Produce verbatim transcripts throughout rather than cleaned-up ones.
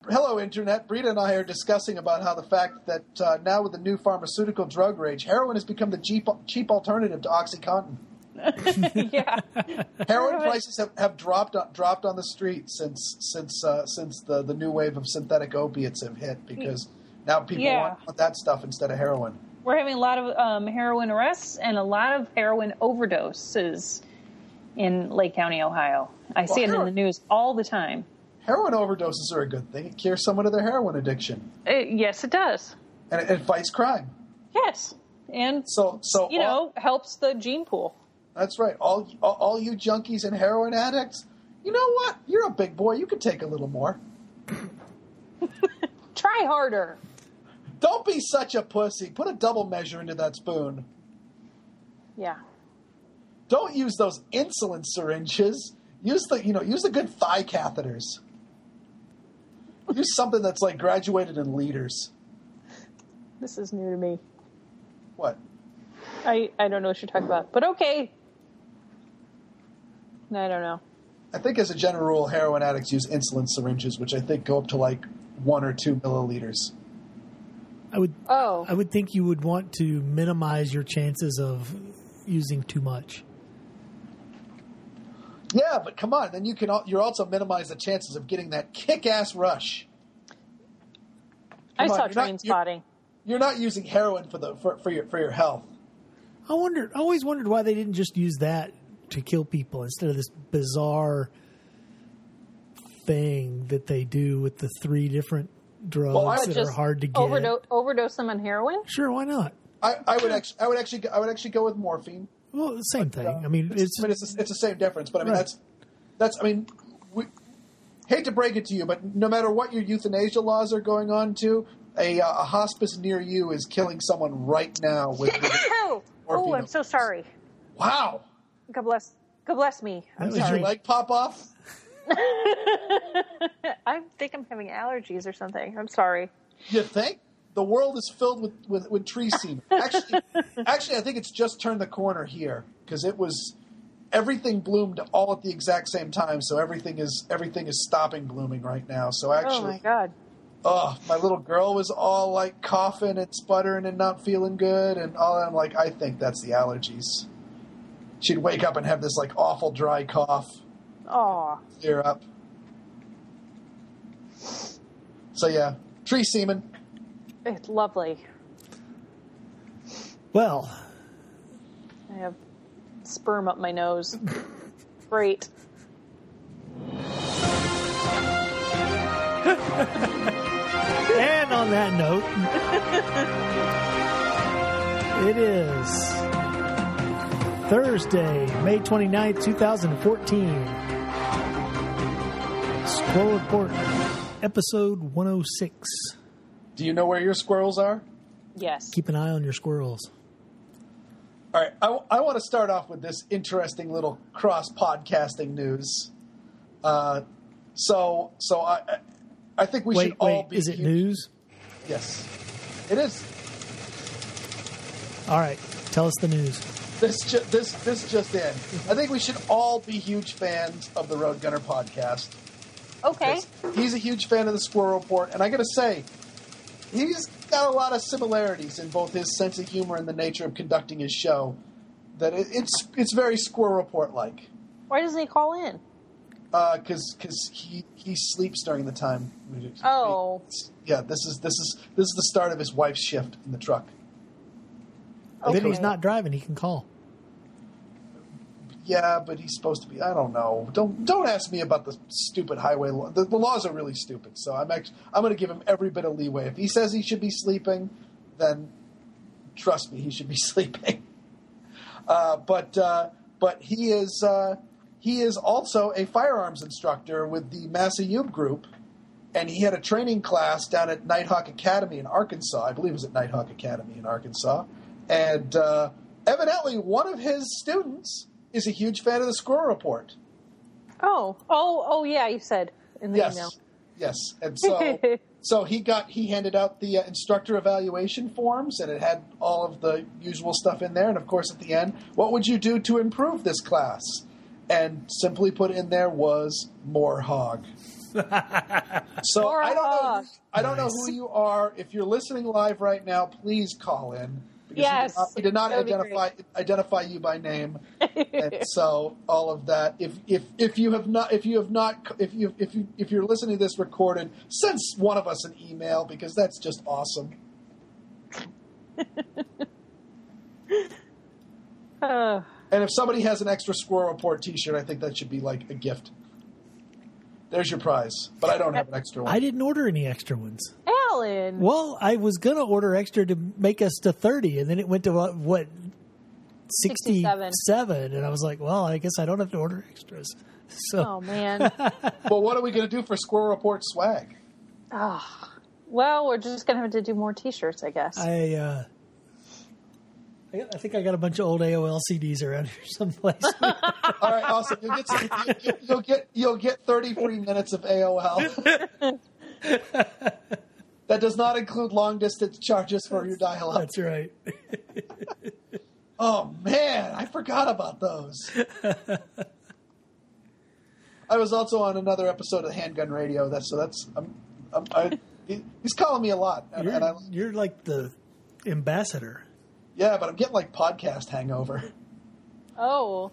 hello, Internet. Brita and I are discussing about how the fact that uh, now with the new pharmaceutical drug rage, heroin has become the cheap, cheap alternative to OxyContin. Yeah. Heroin prices have, have dropped dropped on the street since since uh, since the, the new wave of synthetic opiates have hit, because now people Yeah. want that stuff instead of heroin. We're having a lot of um, heroin arrests and a lot of heroin overdoses in Lake County, Ohio. I Well, see it heroin- in the news all the time. Heroin overdoses are a good thing. It cures someone of their heroin addiction, Uh, yes, it does. and it, it fights crime. Yes. And, So so you all- know, helps the gene pool. that's right. All, all all you junkies and heroin addicts, you know what? You're a big boy. You could take a little more. Try harder. Don't be such a pussy. Put a double measure into that spoon. Yeah. Don't use those insulin syringes. Use the you know use the good thigh catheters. Use something that's like graduated in liters. This is new to me. What? I, I don't know what you're talking about, but okay. I don't know. I think as a general rule, heroin addicts use insulin syringes, which I think go up to like one or two milliliters. I would. Oh. I would think you would want to minimize your chances of using too much. Yeah, but come on, then you can al- you're also minimize the chances of getting that kick-ass rush. I Come on, saw you're not- train you're- spotting. You're not using heroin for the for, for your for your health. I wondered. I always wondered why they didn't just use that to kill people instead of this bizarre thing that they do with the three different drugs Well, I that would are Just hard to get. Overdose, overdose them on heroin? Sure, why not? I, I would actually I would actually I would actually go with morphine. Well, the same thing. Uh, I mean, it's, it's, I mean, it's, it's the same difference, but I mean Right. that's that's I mean, we, hate to break it to you, but no matter what your euthanasia laws are going on to, a, uh, a hospice near you is killing someone right now with. with Oh, morphine. I'm so sorry. Wow! God bless. God bless me. I'm That was Did sorry. your leg pop off? I think I'm having allergies or something. I'm sorry. You think? The world is filled with, with, with tree semen. Actually, actually, I think it's just turned the corner here because it was everything bloomed all at the exact same time. So everything is everything is stopping blooming right now. So actually, Oh my God. oh, my little girl was all like coughing and sputtering and not feeling good, and all. I'm like, I think that's the allergies. She'd wake up and have this like awful dry cough, Aw. clear up. So yeah, tree semen. It's lovely. well, I have sperm up my nose. Great. and on that note, it is Thursday, May twenty-ninth, twenty fourteen. Squirrel Report, episode one oh six. Do you know where your squirrels are? Yes. Keep an eye on your squirrels. All right, I, I want to start off with this interesting little cross-podcasting news. Uh, so, so I, I think we Wait, should all wait, be. is it huge- news? Yes, it is. All right, tell us the news. This ju- this this just in. I think we should all be huge fans of the Road Gunner podcast. Okay. He's a huge fan of the Squirrel Report, and I got to say, he's got a lot of similarities in both his sense of humor and the nature of conducting his show. That it, it's it's very Squirrel Report like, Why doesn't he call in? because because he he sleeps during the time. Oh. Yeah, this is this is this is the start of his wife's shift in the truck. Then Okay. he's not driving, he can call. Yeah, but he's supposed to be. I don't know. Don't don't ask me about the stupid highway law. The, the laws are really stupid. So I'm actually I'm going to give him every bit of leeway. If he says he should be sleeping, then trust me, he should be sleeping. Uh, but uh, but he is uh, he is also a firearms instructor with the Massayub Group, and he had a training class down at Nighthawk Academy in Arkansas. I believe it was at Nighthawk Academy in Arkansas, and uh, evidently one of his students is a huge fan of the Squirrel Report. Oh. Oh, oh yeah, you said in the Yes, email. yes, and so so he got he handed out the uh, instructor evaluation forms, and it had all of the usual stuff in there. And of course, at the end, what would you do to improve this class? And simply put in there was more hog. So Laura. I don't know. I don't Nice. know who you are. If you're listening live right now, please call in. Because Yes, we did not, we did that not would be identify identify you by name, and so all of that. If if if you have not, if you have not, if you if you if you're listening to this recorded, send one of us an email because that's just awesome. Uh, And if somebody has an extra Squirrel Report T-shirt, I think that should be like a gift. There's your prize, but I don't have an extra one. I didn't order any extra ones. Alan. Well, I was going to order extra to make us to thirty, and then it went to what, what sixty-seven. sixty-seven, and I was like, well, I guess I don't have to order extras. So, Oh, man. Well, what are we going to do for Squirrel Report swag? Oh. Well, we're just going to have to do more T-shirts, I guess. I, uh, I, got- I think I got a bunch of old A O L C Ds around here someplace. All right, awesome. You'll get some, you'll, get, you'll get you'll get thirty free minutes of A O L. That does not include long distance charges for your dial up. That's right. Oh man, I forgot about those. I was also on another episode of Handgun Radio. That's so that's I'm, I'm, I, he- he's calling me a lot, and, You're, and I, you're like the ambassador. yeah, but I'm getting like podcast hangover. Oh.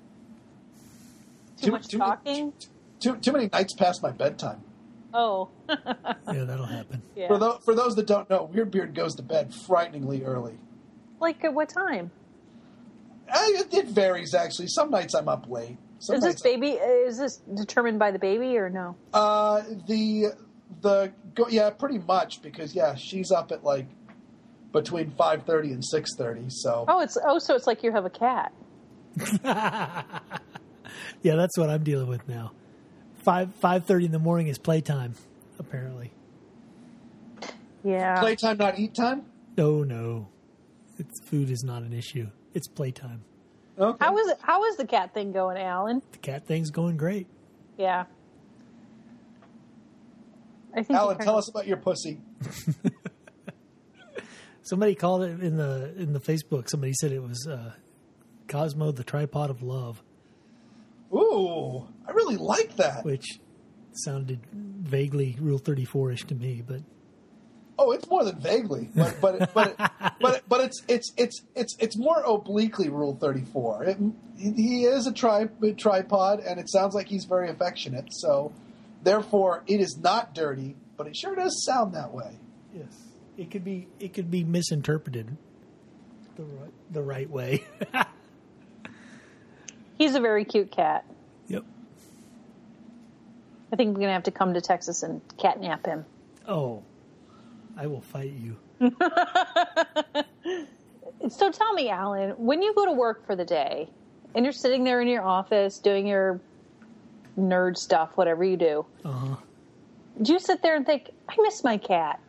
Too, Too- much too- talking? Too too many nights past my bedtime. Oh. Yeah, that'll happen. Yeah. For those for those that don't know, Weirdbeard goes to bed frighteningly early. Like at what time? I, it, it varies actually. Some nights I'm up late. Some Is this nights- baby, is this determined by the baby or no? Uh, the the go, yeah, pretty much because yeah, she's up at like between five thirty and six thirty. So Oh, it's, oh, so it's like you have a cat. Yeah, that's what I'm dealing with now. Five five thirty in the morning is playtime, apparently. Yeah. playtime, not eat time. No, no, it's food is not an issue. It's playtime. Okay. How is it, how is the cat thing going, Alan? The cat thing's going great. Yeah. I think Alan, you tell us about your pussy. Somebody called it in the in the Facebook. Somebody said it was uh, Cosmo, the tripod of love, Ooh, I really like that. which sounded vaguely Rule thirty-four ish to me. But Oh, it's more than vaguely, but but but but, but it's it's it's it's it's more obliquely Rule thirty-four. It, he is a tri- tripod, and it sounds like he's very affectionate. So, therefore, it is not dirty, but it sure does sound that way. yes, it could be it could be misinterpreted the right, the right way. He's a very cute cat. Yep. I think we're going to have to come to Texas and catnap him. Oh, I will fight you. So tell me, Alan, when you go to work for the day and you're sitting there in your office doing your nerd stuff, whatever you do, Uh huh. do you sit there and think, I miss my cat?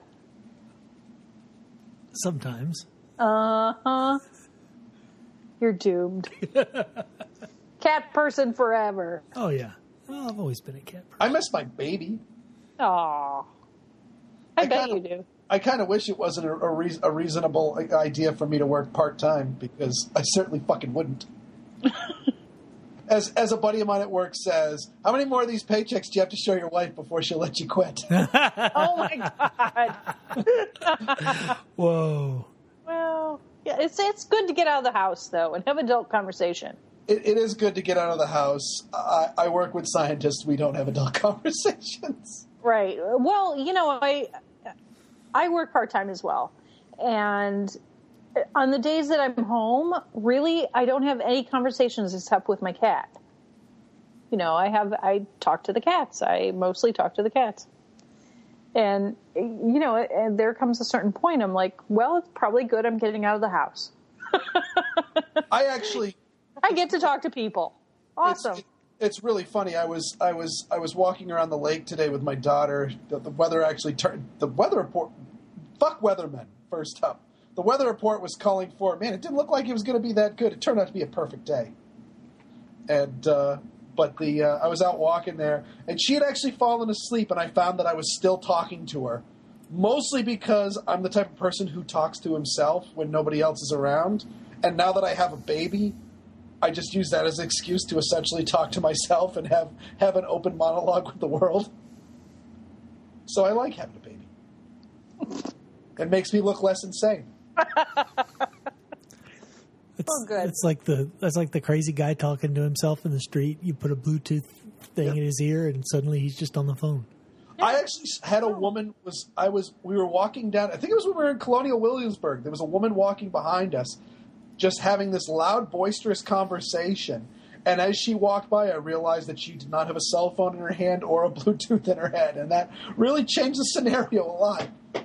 Sometimes. Uh-huh. You're doomed. Cat person forever. Oh yeah. Well, I've always been a cat person. I miss my baby. Aw. I, I bet kinda- you do. I kind of wish it wasn't a, a, rea- a reasonable idea for me to work part time because I certainly fucking wouldn't. as as a buddy of mine at work says, how many more of these paychecks do you have to show your wife before she'll let you quit? Oh, my God. Whoa. Well, yeah, it's it's good to get out of the house, though, and have adult conversation. It, it is good to get out of the house. I, I work with scientists. We don't have adult conversations. Right. Well, you know, I I work part-time as well. And on the days that I'm home, really, I don't have any conversations except with my cat. You know, I have, I talk to the cats. I mostly talk to the cats. And, you know, and there comes a certain point, I'm like, well, it's probably good I'm getting out of the house. I actually... I get to talk to people. Awesome. It's, it's really funny. I was I was I was walking around the lake today with my daughter. The, the weather actually turned. The weather report. Fuck weathermen. First up, the weather report was calling for. Man, it didn't look like it was going to be that good. It turned out to be a perfect day. And uh, but the uh, I was out walking there, and she had actually fallen asleep, and I found that I was still talking to her, mostly because I'm the type of person who talks to himself when nobody else is around. And now that I have a baby, I just use that as an excuse to essentially talk to myself and have, have an open monologue with the world. So I like having a baby. It makes me look less insane. It's, Oh, good. It's like the that's like the crazy guy talking to himself in the street. You put a Bluetooth thing Yeah. in his ear, and suddenly he's just on the phone. I actually had a woman was I was we were walking down. I think it was when we were in Colonial Williamsburg. There was a woman walking behind us, just having this loud, boisterous conversation. And as she walked by, I realized that she did not have a cell phone in her hand or a Bluetooth in her head, and that really changed the scenario a lot.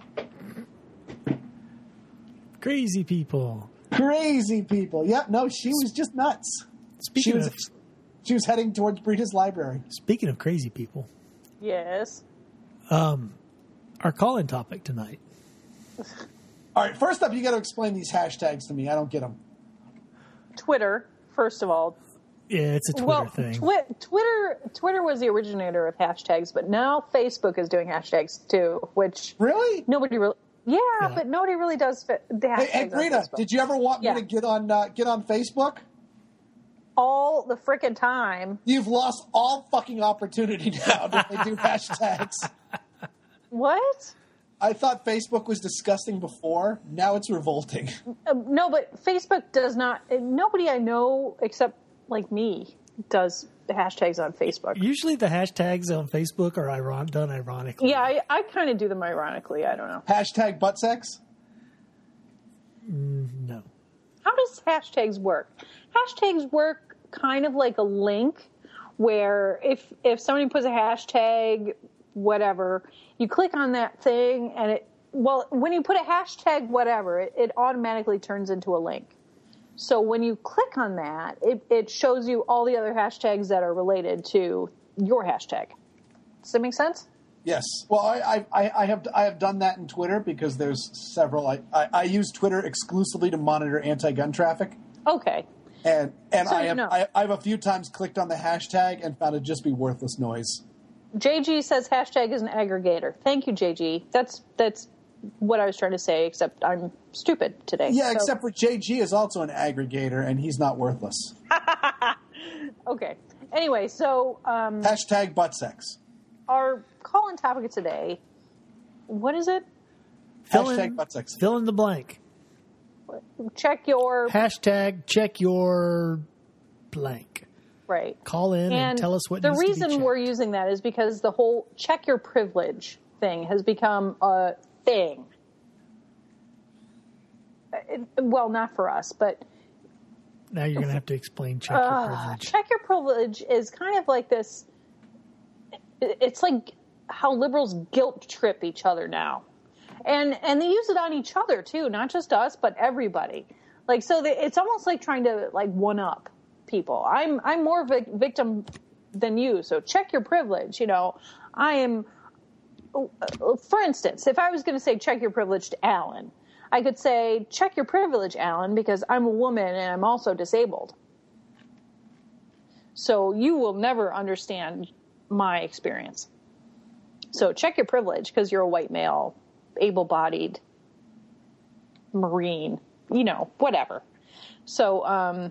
Crazy people. Crazy people. Yeah, no, she was just nuts. Speaking She was, of she was heading towards Brita's library. speaking of crazy people, Yes. um, our call-in topic tonight. All right, first up, you got to explain these hashtags to me. I don't get them. Twitter, first of all. Yeah, it's a Twitter well, thing. Twi- Twitter Twitter was the originator of hashtags, but now Facebook is doing hashtags too, which Really? nobody really. Yeah, Yeah. but nobody really does fi- the hashtags Hey, hey on Brita, Facebook. did you ever want Yeah. me to get on uh, get on Facebook? all the frickin' time. You've lost all fucking opportunity now that they do hashtags. What? I thought Facebook was disgusting before. Now it's revolting. Uh, no, but Facebook does not. uh, Nobody I know except like me does the hashtags on Facebook. Usually the hashtags on Facebook are iron- done ironically. Yeah, I, I kind of do them ironically. I don't know. Hashtag butt sex? No. How does hashtags work? Hashtags work kind of like a link where if if somebody puts a hashtag whatever, you click on that thing and it well when you put a hashtag whatever, it, it automatically turns into a link. So when you click on that, it, it shows you all the other hashtags that are related to your hashtag. Does that make sense? Yes. Well, I, I, I have I have done that in Twitter because there's several. I, I, I use Twitter exclusively to monitor anti-gun traffic, Okay. and and So I you have know. I, I've a few times clicked on the hashtag and found it just be worthless noise. J G says hashtag is an aggregator. Thank you, J G. That's that's what I was trying to say, except I'm stupid today. Yeah, So- except for J G is also an aggregator, and he's not worthless. Okay. Anyway, so um, Hashtag butt sex. our call-in topic today, what is it? Fill Hashtag in, butt sex. fill in the blank. Check your Hashtag check your blank. right. Call in and, And tell us what the needs to be reason checked. we're using that is because the whole check your privilege thing has become a thing. It, well, not for us, but Now you're going to have to explain check your uh, privilege. check your privilege is kind of like this. it- It's like how liberals guilt trip each other now, and and they use it on each other too, not just us, but everybody. Like so, they, it's almost like trying to like one up people. I'm I'm more of a victim than you, so check your privilege. You know, I am. For instance, if I was going to say check your privilege to Alan, I could say check your privilege, Alan, because I'm a woman and I'm also disabled. So you will never understand my experience. So check your privilege because you're a white male, able-bodied, Marine, you know, whatever. So, um,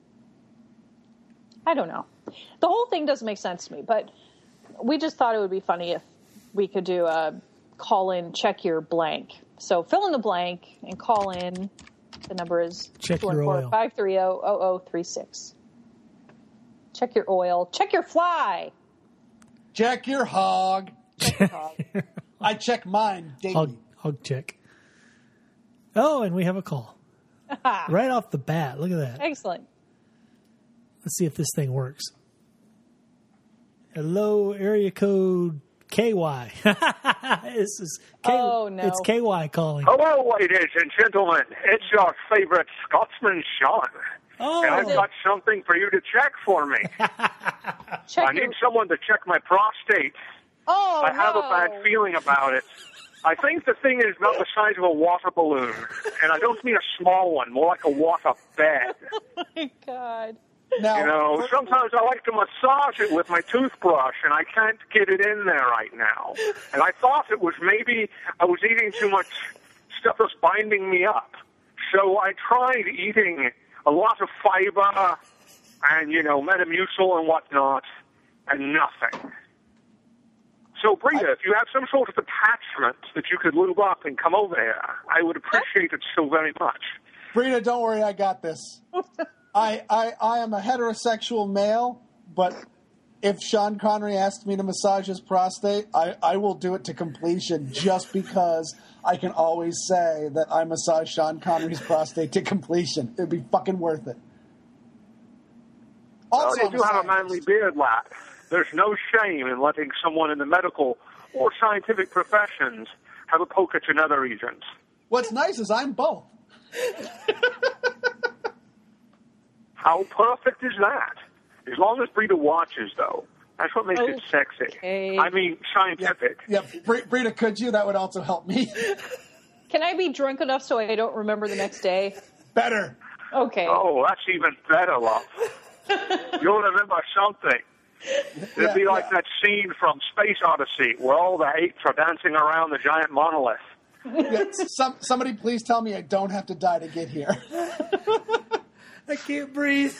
I don't know. The whole thing doesn't make sense to me, but we just thought it would be funny if we could do a call in, check your blank. So fill in the blank and call in. The number is Check your oil. five three zero, zero zero three six. Check your oil. Check your fly. Check your hog. Check your hog. I check mine daily. Hog, hog check. Oh, and we have a call. Right off the bat. Look at that. Excellent. Let's see if this thing works. Hello, area code K Y. This is K- Oh, no. It's K Y calling. Hello, ladies and gentlemen. It's your favorite Scotsman, Sean. Oh, And I've got something for you to check for me. Check I your, need someone to check my prostate. oh, I have no. a bad feeling about it. I think the thing is about the size of a water balloon. And I don't mean a small one, more like a water bed. Oh, my God. Now, You know, sometimes I like to massage it with my toothbrush, and I can't get it in there right now. And I thought it was maybe I was eating too much stuff that's binding me up. So I tried eating a lot of fiber and, you know, Metamucil and whatnot, and nothing. So, Brita, if you have some sort of attachment that you could lube up and come over here, I would appreciate it so very much. Brita, don't worry, I got this. I, I I am a heterosexual male, but if Sean Connery asked me to massage his prostate, I, I will do it to completion just because I can always say that I massage Sean Connery's prostate to completion. It'd be fucking worth it. Also, well, you do have a scientist. manly beard, lad. There's no shame in letting someone in the medical or scientific professions have a poke at your nether regions. What's nice is I'm both. How perfect is that? As long as Brita watches, though. That's what makes it sexy. Okay. I mean, scientific. Yep. yep. Br- Brita, could you? That would also help me. Can I be drunk enough so I don't remember the next day? Better. Okay. Oh, that's even better, love. You'll remember something. It'd Yeah, be like yeah. that scene from Space Odyssey where all the apes are dancing around the giant monolith. Yeah, some, somebody please tell me I don't have to die to get here. I can't breathe.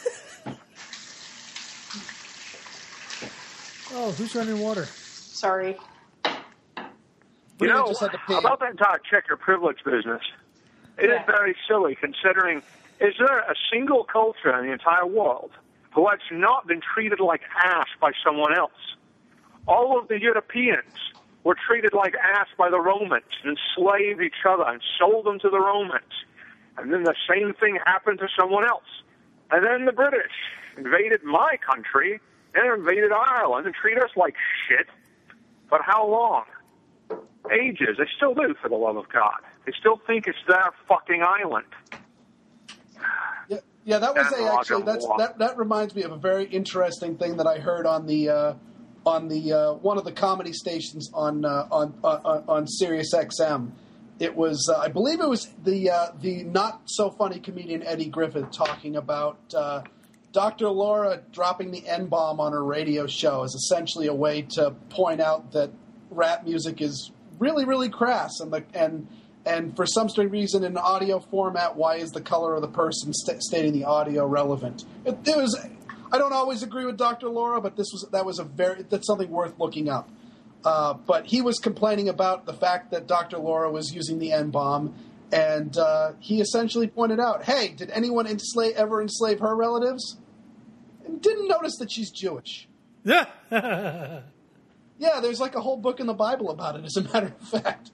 Oh, who's running water? Sorry. You Brita know, just had to pee. about that entire check your privilege business, it Yeah. is very silly considering, is there a single culture in the entire world who has not been treated like ass by someone else? All of the Europeans were treated like ass by the Romans, and enslaved each other and sold them to the Romans. And then the same thing happened to someone else. And then the British invaded my country and invaded Ireland and treat us like shit. But how long? Ages. They still do, for the love of God. They still think it's their fucking island. Yeah, yeah, that was And a, Roger actually that's Moore. that that reminds me of a very interesting thing that I heard on the uh, on the uh, one of the comedy stations on uh, on, on on Sirius X M. It was uh, I believe it was the uh, the not so funny comedian Eddie Griffith talking about uh, Doctor Laura dropping the N bomb on her radio show as essentially a way to point out that rap music is really really crass and the and. And for some strange reason, in audio format, why is the color of the person st- stating the audio relevant? It, it was. I don't always agree with Doctor Laura, but this was that was a very that's something worth looking up. Uh, but he was complaining about the fact that Doctor Laura was using the N bomb, and uh, he essentially pointed out, "Hey, did anyone enslave, ever enslave her relatives?" And didn't notice that she's Jewish. Yeah. Yeah, there's like a whole book in the Bible about it. As a matter of fact.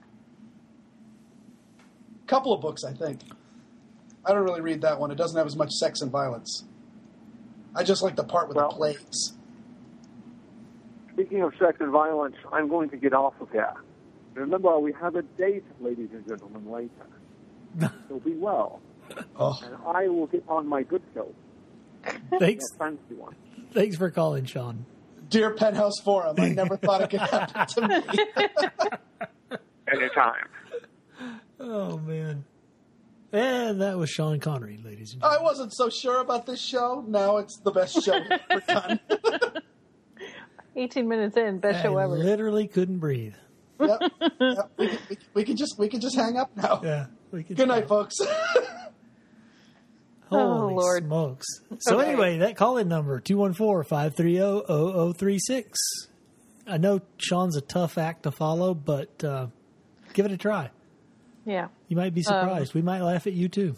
Couple of books, I think. I don't really read that one. It doesn't have as much sex and violence. I just like the part with Well- the plagues. Speaking of sex and violence, I'm going to get off of here. Remember, we have a date, ladies and gentlemen, later. So be well. Oh, And I will get on my good show. Thanks. A fancy one. Thanks for calling, Sean. dear Penthouse Forum, I never thought it could happen to me. Anytime. Oh, man. And that was Sean Connery, ladies and I gentlemen. wasn't so sure about this show. Now it's the best show we've ever done. eighteen minutes in, best show I ever. literally couldn't breathe. Yep. Yep. We, can, we, can- we can just we can just hang up now. Yeah. We could Good night, folks. Holy Oh, Lord. smokes. So Okay. anyway, that call-in number, two one four, five three zero, zero zero three six. I know Sean's a tough act to follow, but uh, give it a try. Yeah. You might be surprised. we might laugh at you, too.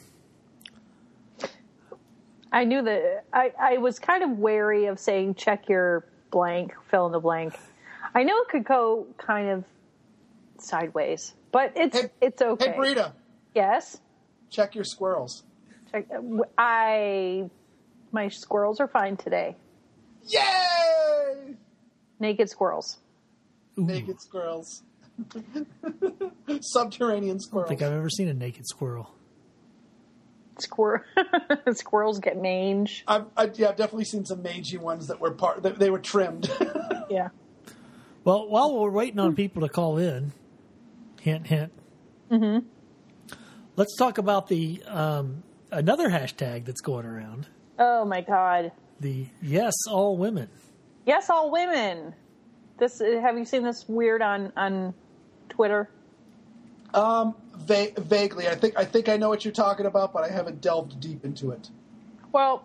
I knew that I, I was kind of wary of saying check your blank, fill in the blank. I know it could go kind of sideways, but it's Hey- it's okay. Hey, Brita, Yes. check your squirrels. Check, I my squirrels are fine today. Yay! Naked squirrels. Naked squirrels. Subterranean I don't squirrels. think I've ever seen a naked squirrel. Squir- squirrels get mange. I've, I, yeah, I've definitely seen some mangy ones that were part. That they were trimmed. Yeah. Well, while we're waiting on people to call in, hint, hint. Mm-hmm. Let's talk about the um, another hashtag that's going around. Oh my God. The yes, all women. Yes, all women. This have you seen this weird on on Twitter? um, va- vaguely, I think I think I know what you're talking about, but I haven't delved deep into it. Well,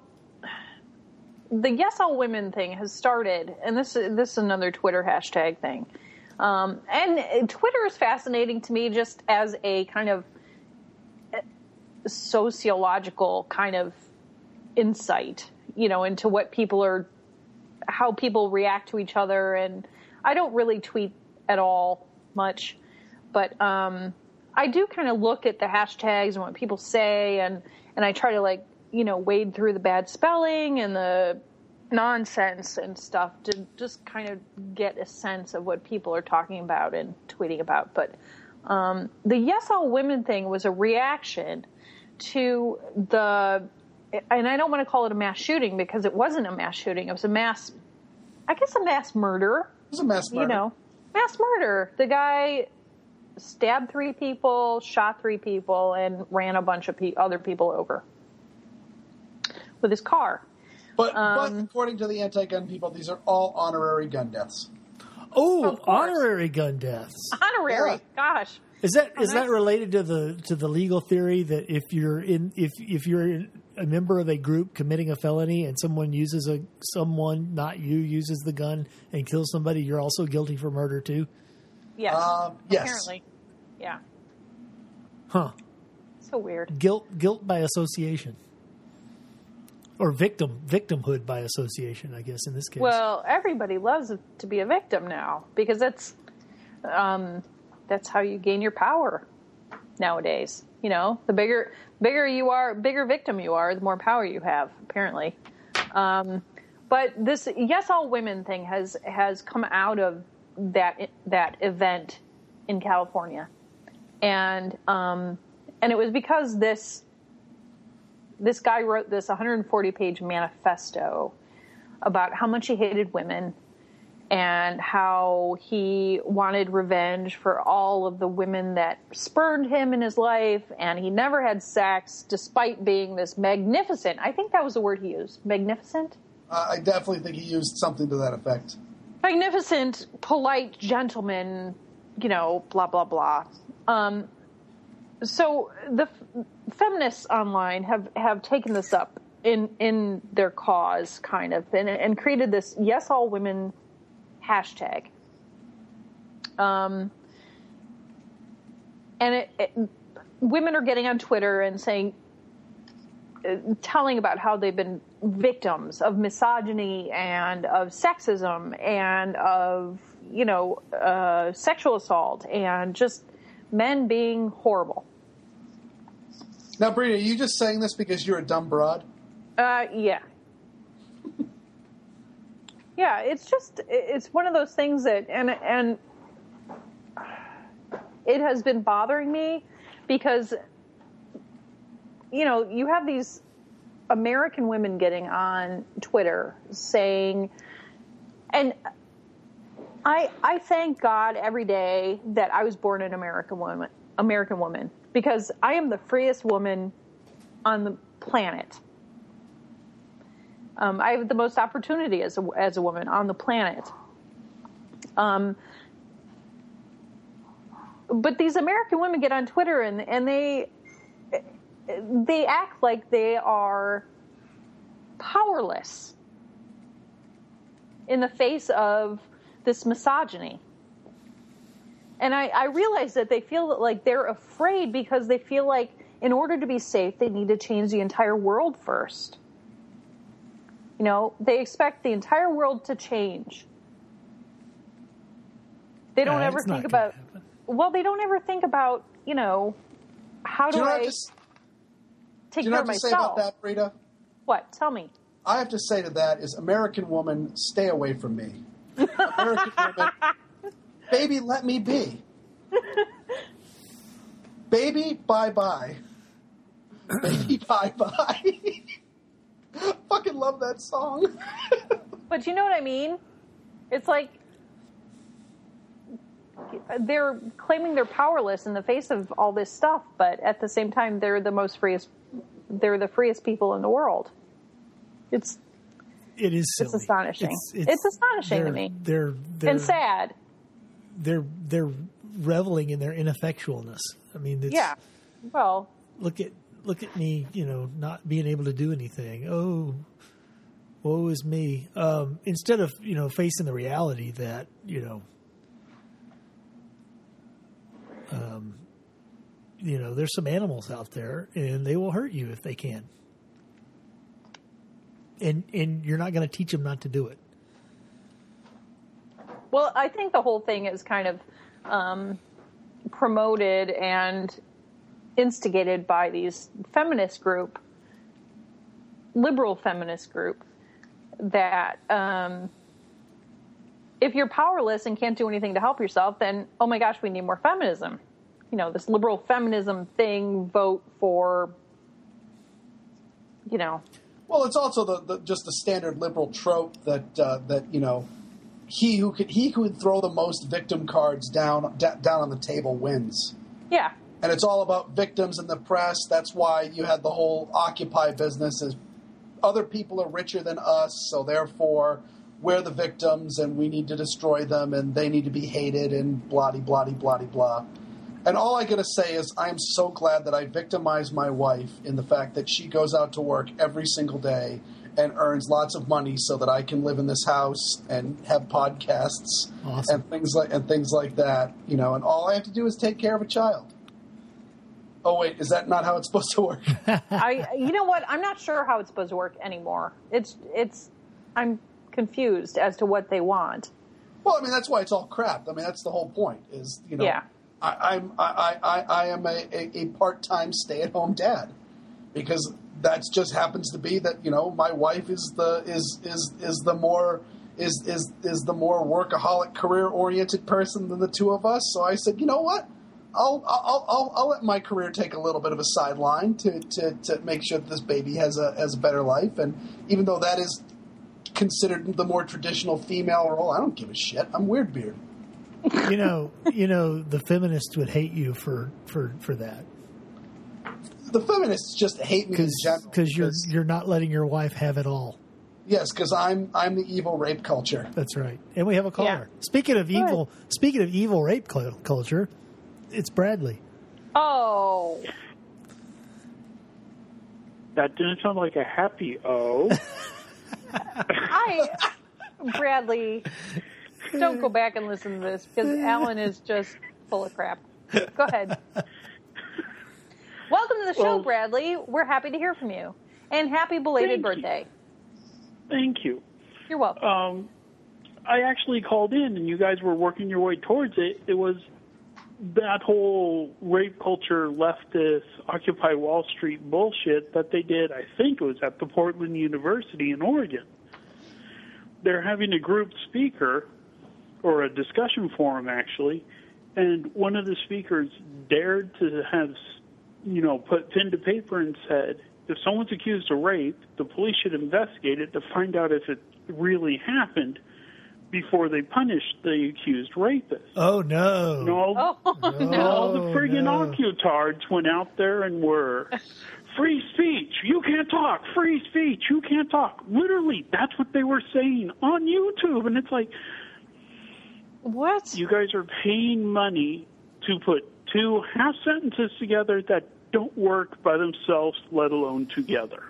the yes all women thing has started, and this this is another Twitter hashtag thing. Um, and Twitter is fascinating to me just as a kind of sociological kind of insight, you know, into what people are, how people react to each other. And I don't really tweet at all much, but um, I do kind of look at the hashtags and what people say, and, and I try to, like, you know, wade through the bad spelling and the nonsense and stuff to just kind of get a sense of what people are talking about and tweeting about. But um, the Yes All Women thing was a reaction to the, and I don't want to call it a mass shooting because it wasn't a mass shooting. It was a mass, I guess a mass murder. It was a mass murder. You know, mass murder. The guy stabbed three people, shot three people, and ran a bunch of pe- other people over with his car. But, Um, but according to the anti-gun people, these are all honorary gun deaths. Oh, Of course. honorary gun deaths. Honorary. Yeah. Gosh. Is that is Oh, that that's- related to the to the legal theory that if you're in if if you're in, a member of a group committing a felony and someone uses a someone not you uses the gun and kills somebody, you're also guilty for murder too? Yes. Um, yes. Apparently. Yeah. Huh. So weird. Guilt guilt by association. Or victim victimhood by association, I guess in this case. Well, everybody loves to be a victim now because that's um, that's how you gain your power nowadays. You know, the bigger bigger you are, bigger victim you are, the more power you have. Apparently, um, but this Yes All Women thing has has come out of that that event in California, and um, and it was because this. This guy wrote this one hundred forty page manifesto about how much he hated women and how he wanted revenge for all of the women that spurned him in his life, and he never had sex despite being this magnificent, I think that was the word he used, magnificent? Uh, I definitely think he used something to that effect. Magnificent, polite gentleman, you know, blah, blah, blah. Um, so the f- feminists online have, have taken this up in, in their cause, kind of, and, and created this Yes All Women hashtag. Um, and it, it, women are getting on Twitter and saying, uh, telling about how they've been victims of misogyny and of sexism and of, you know, uh, sexual assault and just men being horrible. Now, Brita, are you just saying this because you're a dumb broad? Uh, yeah. Yeah, it's just, it's one of those things that, and, and it has been bothering me because, you know, you have these American women getting on Twitter saying, and I, I thank God every day that I was born an American woman, American woman, because I am the freest woman on the planet. Um, I have the most opportunity as a, as a woman on the planet. Um, but these American women get on Twitter and, and they, they act like they are powerless in the face of this misogyny. And I, I realize that they feel like they're afraid because they feel like in order to be safe, they need to change the entire world first. You know, they expect the entire world to change. They don't Uh, ever it's not think gonna about, happen. well, they don't ever think about, you know, how Do do, you know what I I have to, s- take do you know care what of I have to say about myself? that, Brita? What? Tell me. I have to say to that is, American woman, stay away from me. American woman, baby, let me be. Baby, bye-bye. Baby, bye-bye. Fucking love that song. But you know what I mean? It's like they're claiming they're powerless in the face of all this stuff, but at the same time, they're the most freest. They're the freest people in the world. It's It is silly. it's astonishing. It's astonishing to they're- me. They're, they're and sad. They're they're reveling in their ineffectualness. I mean, it's, Yeah. Well, Look at look at me, you know, not being able to do anything. Oh, woe is me. Um, instead of you know facing the reality that you know you know, there's some animals out there, and they will hurt you if they can. And and you're not going to teach them not to do it. Well, I think the whole thing is kind of um, promoted and instigated by these feminist group, liberal feminist group, that um, if you're powerless and can't do anything to help yourself, then, oh my gosh, we need more feminism. You know, this liberal feminism thing, vote for, you know. Well, it's also the, the just the standard liberal trope that uh, that you know he who could he who would throw the most victim cards down d- down on the table wins. Yeah, and it's all about victims in the press. That's why you had the whole Occupy business. Is other people are richer than us, so therefore we're the victims, and we need to destroy them, and they need to be hated, and blah blah blah blah blah. And all I gotta say is I'm so glad that I victimized my wife in the fact that she goes out to work every single day and earns lots of money so that I can live in this house and have podcasts awesome. and things like and things like that. You know, and all I have to do is take care of a child. Oh wait, is that not how it's supposed to work? I, you know what? I'm not sure how it's supposed to work anymore. It's, it's, I'm confused as to what they want. Well, I mean, that's why it's all crap. I mean, that's the whole point. Is you know, yeah. I, I'm I, I, I am a, a, a part-time stay-at-home dad because that just happens to be that you know my wife is the is is is the more is is is the more workaholic, career-oriented person than the two of us. So I said, you know what? I'll I'll I'll, I'll let my career take a little bit of a sideline to, to, to make sure that this baby has a has a better life. And even though that is considered the more traditional female role, I don't give a shit. I'm Weirdbeard. You know, you know, the feminists would hate you for, for, for that. The feminists just hate me in general because you're you're not letting your wife have it all. Yes, because I'm I'm the evil rape culture. That's right, and we have a caller. Yeah. Speaking of evil, speaking of evil rape culture, it's Bradley. Oh, that didn't sound like a happy oh. I, Bradley, don't go back and listen to this because Alan is just full of crap. Go ahead. Welcome to the show, well, Bradley. We're happy to hear from you. And happy belated thank birthday. You. Thank you. You're welcome. Um, I actually called in, and you guys were working your way towards it. It was that whole rape culture, leftist, Occupy Wall Street bullshit that they did, I think it was at the Portland University in Oregon. They're having a group speaker, or a discussion forum, actually, and one of the speakers dared to have, you know, put pen to paper and said, if someone's accused of rape, the police should investigate it to find out if it really happened before they punish the accused rapist. Oh, no. And all, oh, no. all the friggin' no. occutards went out there and were, free speech, you can't talk, free speech, you can't talk. Literally, that's what they were saying on YouTube. And it's like, what? you guys are paying money to put two half sentences together that don't work by themselves, let alone together.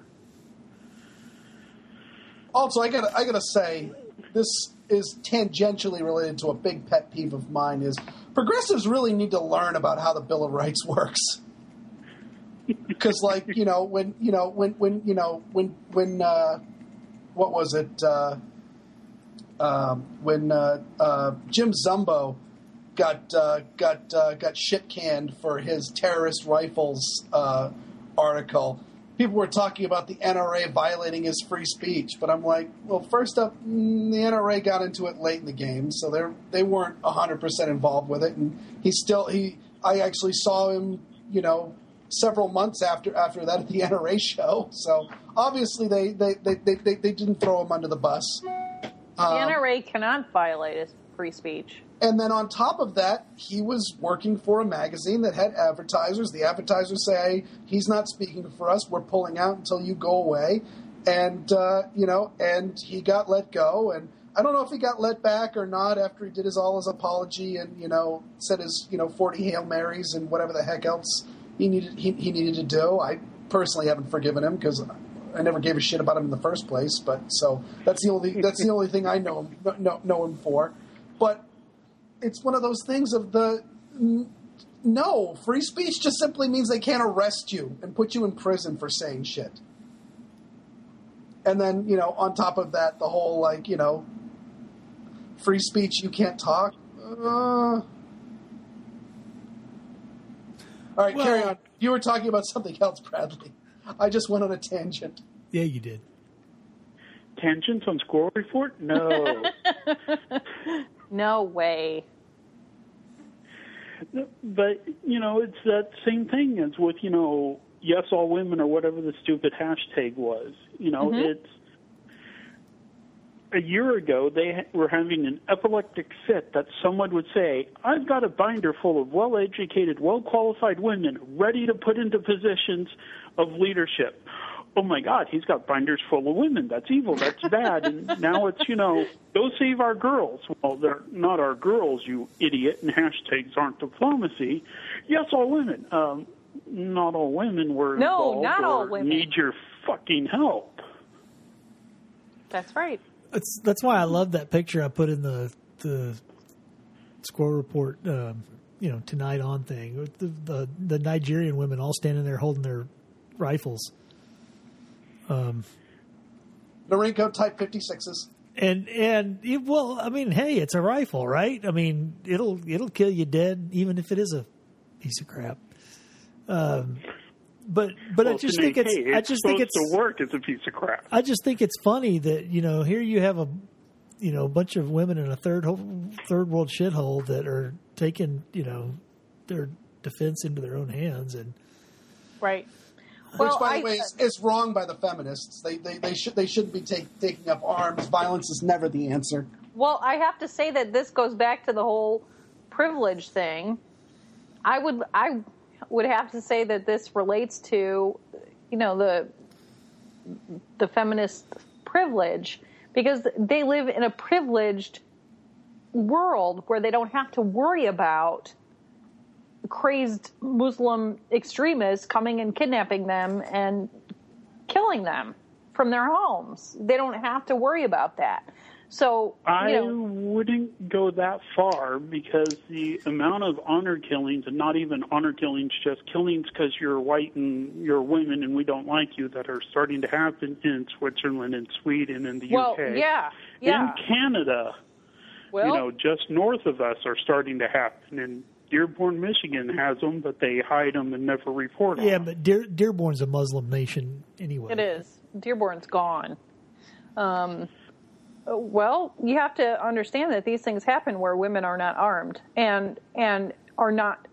Also, I gotta, I gotta say, this is tangentially related to a big pet peeve of mine. Is progressives really need to learn about how the Bill of Rights works? Because, like, you know, when you know, when when you know, when when uh, what was it? Uh, um, when uh, uh, Jim Zumbo got uh, got uh, got shit canned for his terrorist rifles uh, article. People were talking about the N R A violating his free speech, but I'm like, well, first up, the N R A got into it late in the game, so they they weren't one hundred percent involved with it, and he still he I actually saw him, you know, several months after after that at the N R A show. So obviously they they they they, they, they didn't throw him under the bus. The um, N R A cannot violate his free speech. And then on top of that, he was working for a magazine that had advertisers. The advertisers say, he's not speaking for us. We're pulling out until you go away. And, uh, you know, and he got let go. And I don't know if he got let back or not after he did his all his apology and, you know, said his, you know, forty Hail Marys and whatever the heck else he needed he, he needed to do. I personally haven't forgiven him because I never gave a shit about him in the first place. But so that's the only that's the only thing I know him, know, know him for. But it's one of those things of the No, free speech just simply means they can't arrest you and put you in prison for saying shit. And then, you know, on top of that, the whole, like, you know, free speech, you can't talk. Uh... All right, well, carry on. You were talking about something else, Bradley. I just went on a tangent. Yeah, you did. Tangents on Squirrel Report? No. No way. But, you know, it's that same thing as with, you know, yes, all women or whatever the stupid hashtag was. You know, mm-hmm. it's a year ago they were having an epileptic fit that someone would say, I've got a binder full of well-educated, well-qualified women ready to put into positions of leadership. Oh, my God, he's got binders full of women. That's evil. That's bad. And now it's, you know, go save our girls. Well, they're not our girls, you idiot, and hashtags aren't diplomacy. Yes, all women. Um, not all women were no, involved not or all women. Need your fucking help. That's right. That's that's why I love that picture I put in the the Squirrel Report, um, you know, Tonight On thing. With the, the the Nigerian women all standing there holding their rifles. Um, Norinco Type fifty-sixes. And and it, well, I mean, hey, it's a rifle, right? I mean, it'll it'll kill you dead, even if it is a piece of crap. Um, but but well, I just think it's, hey, it's I just think it's to work as a piece of crap. I just think it's funny that, you know, here you have a you know a bunch of women in a third third world shithole that are taking, you know, their defense into their own hands. And right. Which, Well, by the I, way, is, is wrong by the feminists. They they they should they shouldn't be take, taking up arms. Violence is never the answer. Well, I have to say that this goes back to the whole privilege thing. I would I would have to say that this relates to, you know, the the feminist privilege, because they live in a privileged world where they don't have to worry about crazed Muslim extremists coming and kidnapping them and killing them from their homes. They don't have to worry about that. So, I you know, wouldn't go that far, because the amount of honor killings, and not even honor killings, just killings because you're white and you're women and we don't like you, that are starting to happen in Switzerland and Sweden and the well, U K. yeah, yeah. In Canada, well, you know, just north of us are starting to happen. And Dearborn, Michigan has them, but they hide them and never report on yeah, them. but Dear, Dearborn's a Muslim nation anyway. It is. Dearborn's gone. Um, well, you have to understand that these things happen where women are not armed and and are not,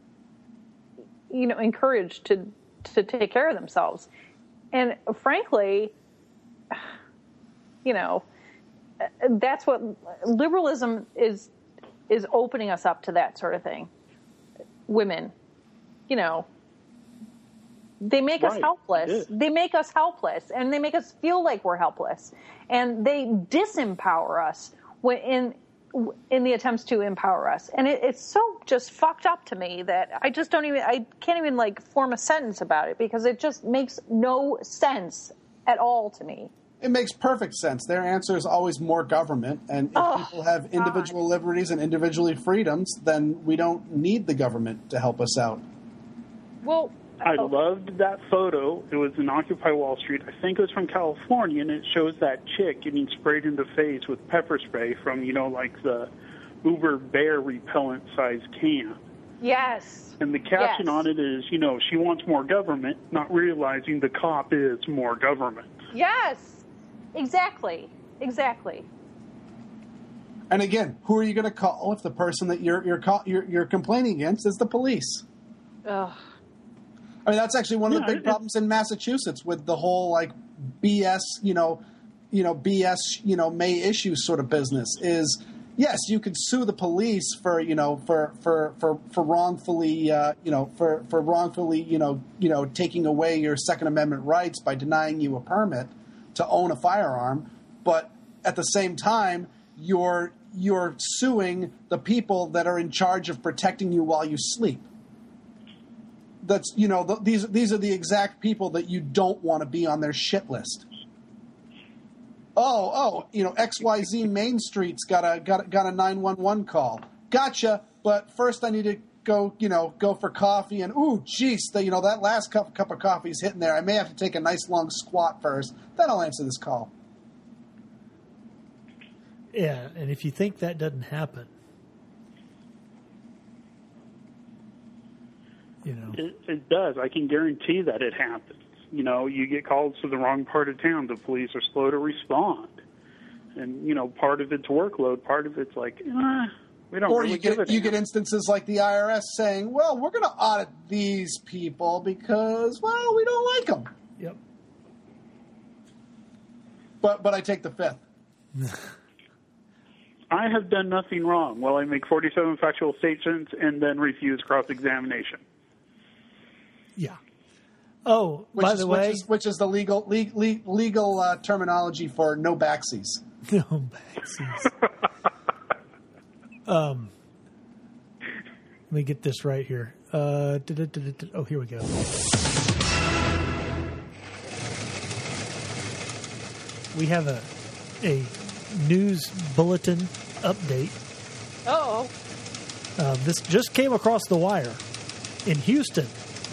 you know, encouraged to to take care of themselves. And frankly, you know, that's what liberalism is is opening us up to, that sort of thing. Women, you know, they make right. us helpless. They make us helpless, and they make us feel like we're helpless, and they disempower us when in in the attempts to empower us. And it, it's so just fucked up to me that I just don't even I can't even like form a sentence about it, because it just makes no sense at all to me. It makes perfect sense. Their answer is always more government, and if oh, people have individual God. liberties and individual freedoms, then we don't need the government to help us out. Well, I oh. loved that photo. It was in Occupy Wall Street. I think it was from California, and it shows that chick getting sprayed in the face with pepper spray from, you know, like the Uber Bear repellent size can. Yes. And the caption yes. on it is, you know, she wants more government, not realizing the cop is more government. Yes. Exactly. Exactly. And again, who are you going to call if the person that you're you're, call, you're you're complaining against is the police? Ugh. I mean, that's actually one of yeah, the big it, problems in Massachusetts with the whole like B S, you know, you know B S, you know, May issues sort of business. Is yes, you can sue the police for you know for for for, for wrongfully uh, you know for, for wrongfully you know you know taking away your Second Amendment rights by denying you a permit to own a firearm, but at the same time, you're you're suing the people that are in charge of protecting you while you sleep. That's you know th- these these are the exact people that you don't want to be on their shit list. Oh oh, you know X Y Z Main Street's got a got a, got a nine one one call. Gotcha, but first I need to go, you know, go for coffee, and ooh, geez, the, you know, that last cup cup of coffee is hitting there. I may have to take a nice long squat first. Then I'll answer this call. Yeah, and if you think that doesn't happen, you know, It, it does. I can guarantee that it happens. You know, you get called to the wrong part of town. The police are slow to respond. And, you know, part of it's workload. Part of it's like, ah, we don't Or really you give get it you get instances like the I R S saying, "Well, we're going to audit these people because, well, we don't like them." yep. But but I take the fifth. I have done nothing wrong. Well, I make forty-seven factual statements and then refuse cross-examination. Yeah. Oh, Which by is, the way, which is, which is the legal legal, legal uh, terminology for no backsies. no backsies. um, let me get this right here. Uh, oh, here we go. We have a a news bulletin update. Oh, Uh, this just came across the wire in Houston.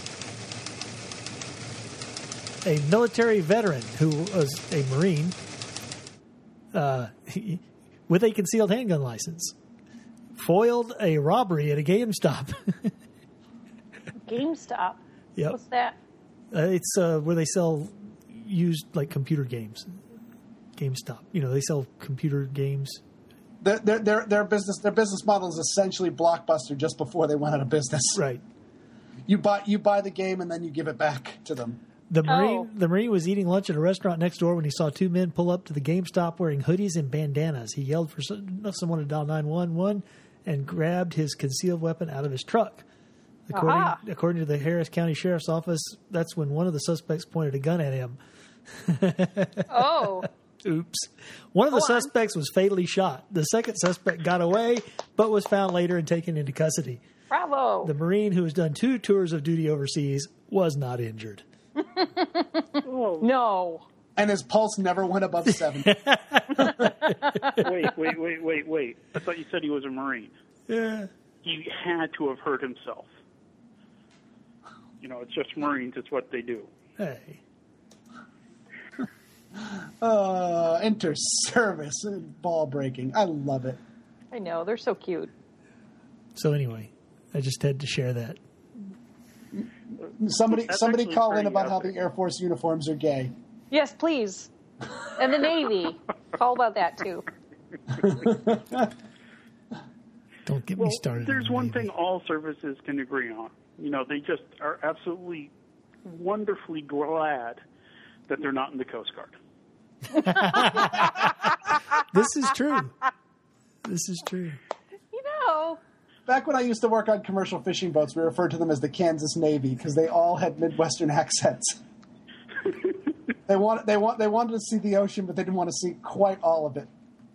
A military veteran who was a Marine uh, he, with a concealed handgun license foiled a robbery at a GameStop. GameStop. Yep. What's that? Uh, it's uh, where they sell used like computer games. GameStop. You know, they sell computer games. Their, their, their, their business their business model is essentially Blockbuster just before they went out of business. Right. You buy you buy the game and then you give it back to them. The Marine, Oh. the Marine was eating lunch at a restaurant next door when he saw two men pull up to the GameStop wearing hoodies and bandanas. He yelled for some- someone to dial nine one one and grabbed his concealed weapon out of his truck. According, Aha. according to the Harris County Sheriff's Office, that's when one of the suspects pointed a gun at him. Oh, Oops. One of the Go on. suspects was fatally shot. The second suspect got away, but was found later and taken into custody. bravo. The Marine, who has done two tours of duty overseas, was not injured. Oh, No. And his pulse never went above seven. wait, wait, wait, wait, wait. I thought you said he was a Marine. Yeah. He had to have hurt himself. You know, it's just Marines. It's what they do. Hey. Uh, inter-service ball breaking. I love it. I know. They're so cute. So anyway, I just had to share that. Somebody That's somebody actually call in pretty about how epic. the Air Force uniforms are gay. Yes, please. And the Navy. Call about that, too. Don't get Well, me started. there's on the one Navy. thing all services can agree on. You know, they just are absolutely wonderfully glad that they're not in the Coast Guard. This is true. This is true. You know. Back when I used to work on commercial fishing boats, we referred to them as the Kansas Navy because they all had Midwestern accents. they want they want they wanted to see the ocean, but they didn't want to see quite all of it.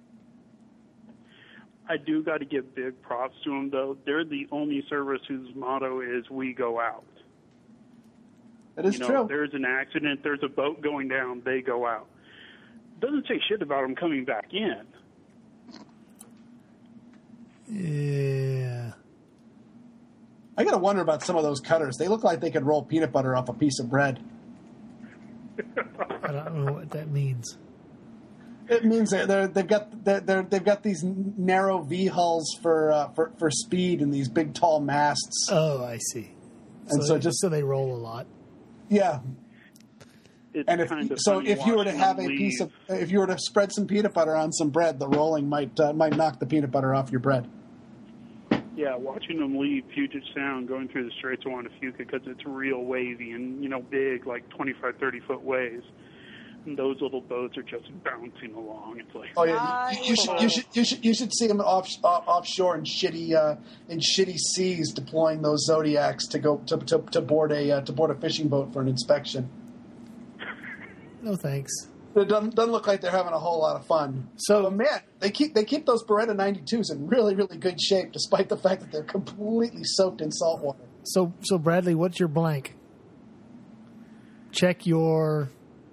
I do got to give big props to them, though. They're the only service whose motto is "We go out." It is you know, true. There's an accident, there's a boat going down, they go out. Doesn't say shit about them coming back in. Yeah. I gotta wonder about some of those cutters. They look like they could roll peanut butter off a piece of bread. I don't know what that means. It means that they're, they've got they're, they're, they've got these narrow V hulls for uh, for for speed and these big tall masts. Oh, I see. And so, so they, just- so they roll a lot. Yeah, It's and if kind of so, funny if you were to watching have a them piece leave. of if you were to spread some peanut butter on some bread, the rolling might uh, might knock the peanut butter off your bread. Yeah, watching them leave Puget Sound going through the Straits of Juan de Fuca because it's real wavy and, you know, big, like twenty-five, thirty-foot waves. And those little boats are just bouncing along. It's like, Oh yeah, you, you should you should you should you should see them off, off offshore in shitty uh, in shitty seas deploying those Zodiacs to go to to, to board a uh, to board a fishing boat for an inspection. No thanks. It doesn't, doesn't look like they're having a whole lot of fun. So- but man, they keep they keep those Beretta ninety-twos in really really good shape, despite the fact that they're completely soaked in salt water. So, so Bradley, what's your blank? Check your.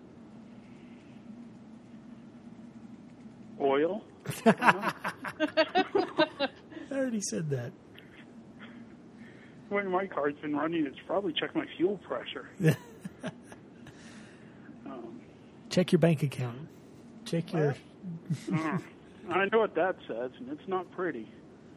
oil? I already said that. The way my car's been running, it's probably check my fuel pressure. um, Check your bank account. Check your... uh, I know what that says, and it's not pretty.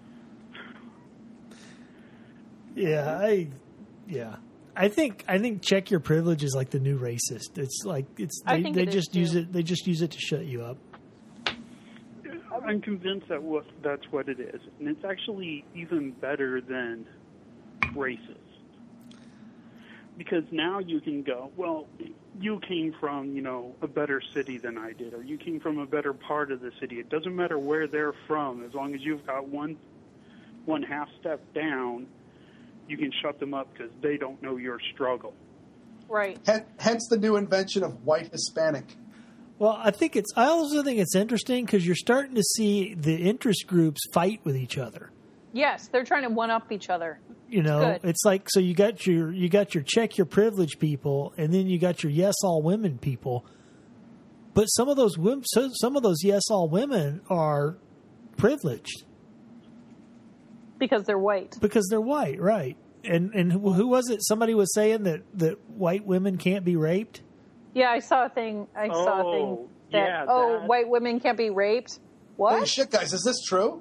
Yeah, I... Yeah. I think I think check your privilege is like the new racist. It's like it's I they, think they it is, just use too. it they just use it to shut you up. I'm convinced that what that's what it is, and it's actually even better than racist. Because now you can go, well, you came from, you know, a better city than I did, or you came from a better part of the city. It doesn't matter where they're from, as long as you've got one one half step down, you can shut them up because they don't know your struggle. Right. Hence the new invention of white Hispanic. Well, I think it's. I also think it's interesting because you're starting to see the interest groups fight with each other. Yes, they're trying to one up each other. You know, Good. it's like so you got your you got your check your privilege people, and then you got your yes all women people. But some of those women, so some of those yes all women are privileged Because they're white. because they're white, right? And and who who was it? Somebody was saying that, that white women can't be raped. Yeah, I saw a thing. I saw a Oh, thing that, yeah, oh, that- white women can't be raped. What? Holy shit, guys, is this true?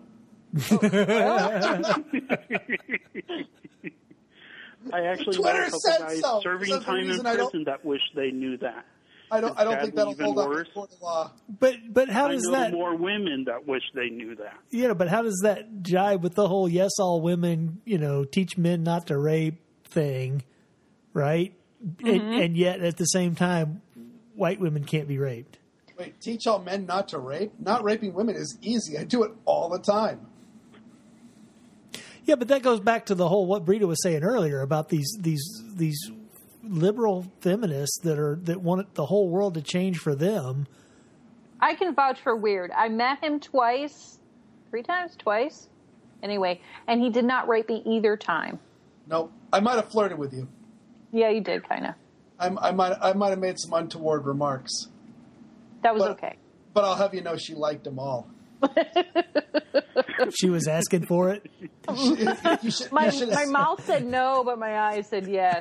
I actually Twitter know a couple said guys so. serving That's the time in reason I don't- prison that wish they knew that. I don't. I don't It's think that'll sadly hold even up in worse. court of law. But but how I does know that? more women that wish they knew that. Yeah, but how does that jive with the whole yes all women, you know, teach men not to rape thing, right? Mm-hmm. And, and yet at the same time, white women can't be raped. Wait, teach all men not to rape? Not raping women is easy. I do it all the time. Yeah, but that goes back to the whole what Brita was saying earlier about these these these liberal feminists that are that want the whole world to change for them. I can vouch for Weird. I met him twice, three times, twice. Anyway, and he did not rape me either time. Nope. I might have flirted with you. Yeah, you did, kind of. I, I might. I might have made some untoward remarks. That was But- okay. But I'll have you know, she liked them all. She was asking for it. You should- you should- My you should- my mouth said no, but my eyes said yes.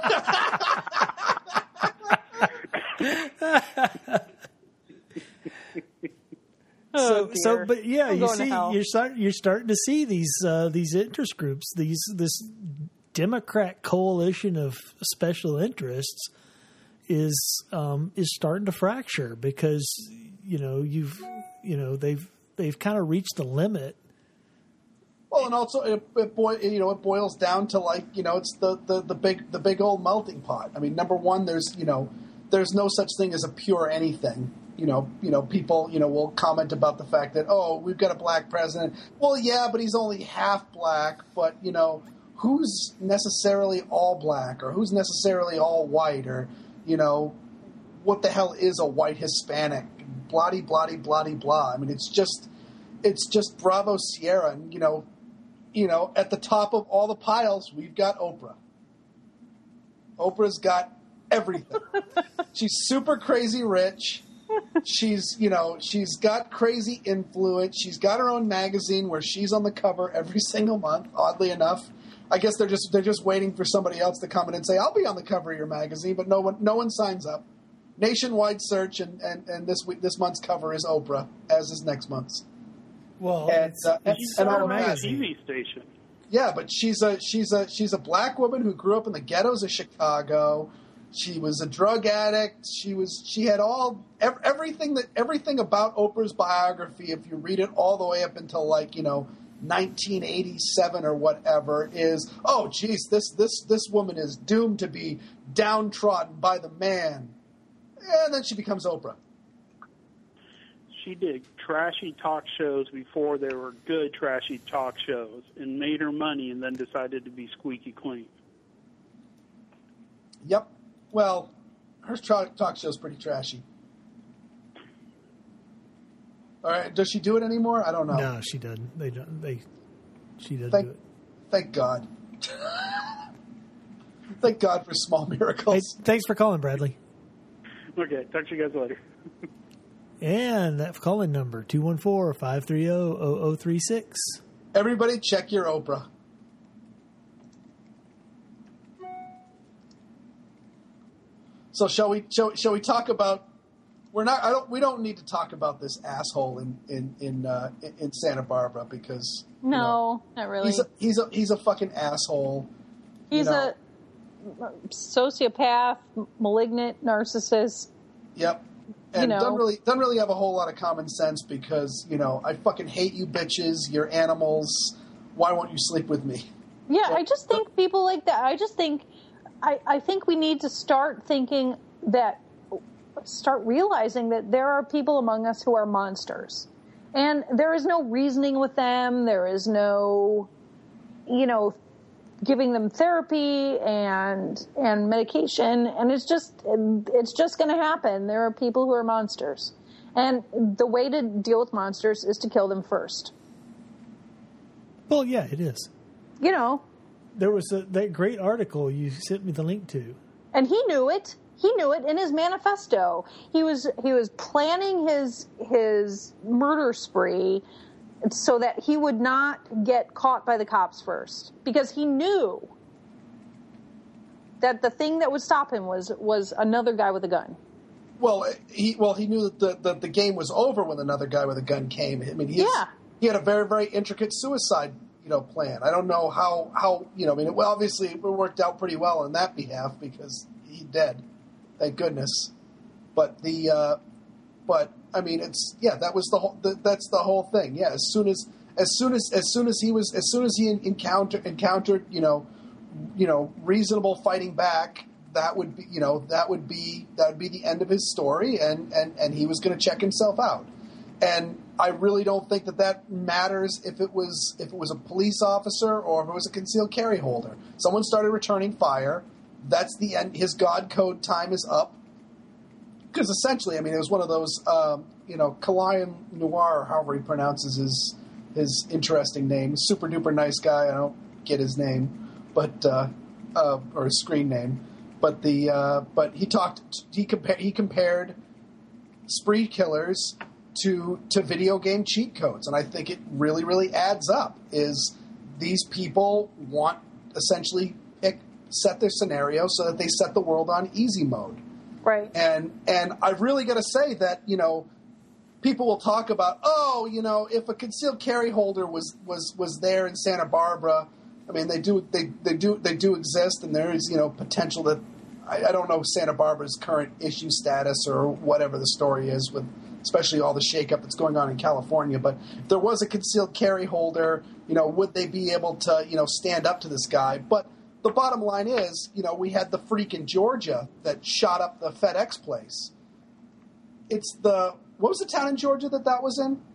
So, Oh, so, dear. but yeah, I'm you going to see, hell. you're start, you're starting to see these uh, these interest groups, these this Democrat coalition of special interests is um, is starting to fracture because you know you've you know they've they've kind of reached the limit. Well, and also it, it boy, you know, it boils down to like you know, it's the, the, the big the big old melting pot. I mean, number one, there's you know, there's no such thing as a pure anything. You know, you know, people you know will comment about the fact that oh, we've got a black president. Well, yeah, but he's only half black. But you know, who's necessarily all black or who's necessarily all white or you know, what the hell is a white Hispanic? Bloody, bloody, bloody, blah. I mean, it's just it's just Bravo Sierra, and you know. You know, at the top of all the piles, we've got Oprah. Oprah's got everything. She's super crazy rich. She's, you know, she's got crazy influence. She's got her own magazine where she's on the cover every single month, oddly enough. I guess they're just they're just waiting for somebody else to come in and say, I'll be on the cover of your magazine, but no one no one signs up. Nationwide search, and, and, and this week this month's cover is Oprah, as is next month's. Well, And, it's, uh, it's She's and our all on a that. magazine. T V station. Yeah, but she's a she's a she's a black woman who grew up in the ghettos of Chicago. She was a drug addict. She was she had all ev- everything that everything about Oprah's biography. If you read it all the way up until like you know nineteen eighty-seven or whatever, is oh geez, this this this woman is doomed to be downtrodden by the man, and then she becomes Oprah. She did trashy talk shows before there were good trashy talk shows and made her money and then decided to be squeaky clean. Yep. Well, her tra- talk show's pretty trashy. All right, does she do it anymore? I don't know. No, she doesn't. They don't. They. She doesn't Thank, do it. thank God. Thank God for small Hey, miracles. thanks for calling, Bradley. Okay, talk to you guys later. And that calling number two one four, five three zero, zero zero three six. Everybody, check your Oprah. So shall we? Shall, shall we talk about? We're not. I don't. We don't need to talk about this asshole in in in, uh, in Santa Barbara because no, you know, not really. He's a, he's a he's a fucking asshole. He's you know. a sociopath, malignant narcissist. Yep. And you know. doesn't really doesn't really have a whole lot of common sense because you know I fucking hate you bitches. You're animals. Why won't you sleep with me? Yeah, So, I just think people like that. I just think. I, I think we need to start thinking that. Start realizing that there are people among us who are monsters, and there is no reasoning with them. There is no, you know, giving them therapy and and medication, and it's just it's just going to happen. There are people who are monsters, and the way to deal with monsters is to kill them first. Well, yeah, it is. You know, there was a, that great article you sent me the link to, and he knew it. He knew it in his manifesto. He was he was planning his his murder spree so that he would not get caught by the cops first, because he knew that the thing that would stop him was was another guy with a gun. Well, he well he knew that the, the, the game was over when another guy with a gun came. I mean, he yeah. he had a very very intricate suicide you know plan. I don't know how how you know. I mean, it, well, obviously it worked out pretty well on that behalf because he's dead. Thank goodness, but the, uh, but I mean, it's yeah. That was the whole. The, that's the whole thing. Yeah. As soon as, as soon as, as soon as he was, as soon as he encountered encountered, you know, you know, reasonable fighting back, that would be, you know, that would be that would be the end of his story, and and and he was going to check himself out. And I really don't think that that matters if it was if it was a police officer or if it was a concealed carry holder. Someone started returning fire. That's the end. His God code time is up. Because essentially, I mean, it was one of those, um, you know, Kalayan Noir, or however he pronounces his his interesting name. Super duper nice guy. I don't get his name, but uh, uh, or his screen name. But the uh, but he talked. He compared. He compared spree killers to to video game cheat codes, and I think it really really adds up. Is these people want essentially pick. set their scenario so that they set the world on easy mode. Right. And and I've really got to say that, you know, people will talk about, oh, you know, if a concealed carry holder was, was, was there in Santa Barbara, I mean, they do they, they do they do exist, and there is, you know, potential that I, I don't know Santa Barbara's current issue status or whatever the story is with especially all the shakeup that's going on in California, but if there was a concealed carry holder, you know, would they be able to, you know, stand up to this guy? But the bottom line is, you know, we had the freak in Georgia that shot up the FedEx place. It's the what was the town in Georgia that that was in?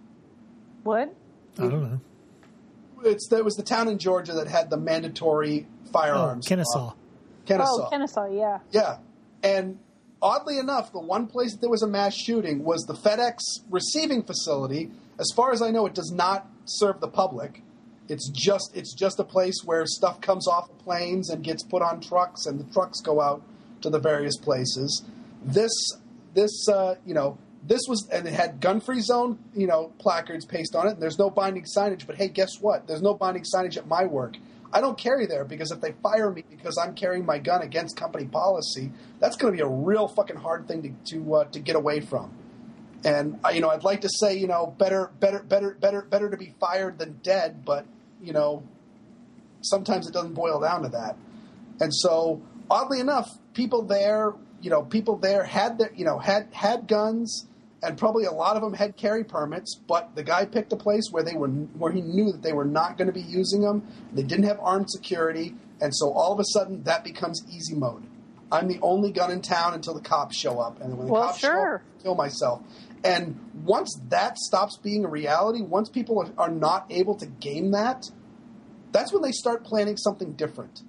What? I don't know. It's it was the town in Georgia that had the mandatory firearms. Oh, Kennesaw. Kennesaw. Oh, Kennesaw, yeah. Yeah, and oddly enough, the one place that there was a mass shooting was the FedEx receiving facility. As far as I know, it does not serve the public. It's just it's just a place where stuff comes off of planes and gets put on trucks, and the trucks go out to the various places. This this uh, you know this was and it had gun-free zone you know placards pasted on it. And there's no binding signage, but hey, guess what? There's no binding signage at my work. I don't carry there because if they fire me because I'm carrying my gun against company policy, that's going to be a real fucking hard thing to to, uh, to get away from. And uh, you know, I'd like to say you know better better better better better to be fired than dead, but you know, sometimes it doesn't boil down to that. And so, oddly enough, people there, you know, people there had their, you know, had had guns, and probably a lot of them had carry permits. But the guy picked a place where they were, where he knew that they were not going to be using them. They didn't have armed security, and so all of a sudden that becomes easy mode. I'm the only gun in town until the cops show up, and when the well, cops sure. show up, I kill myself. And once that stops being a reality, once people are, are not able to game that, that's when they start planning something different.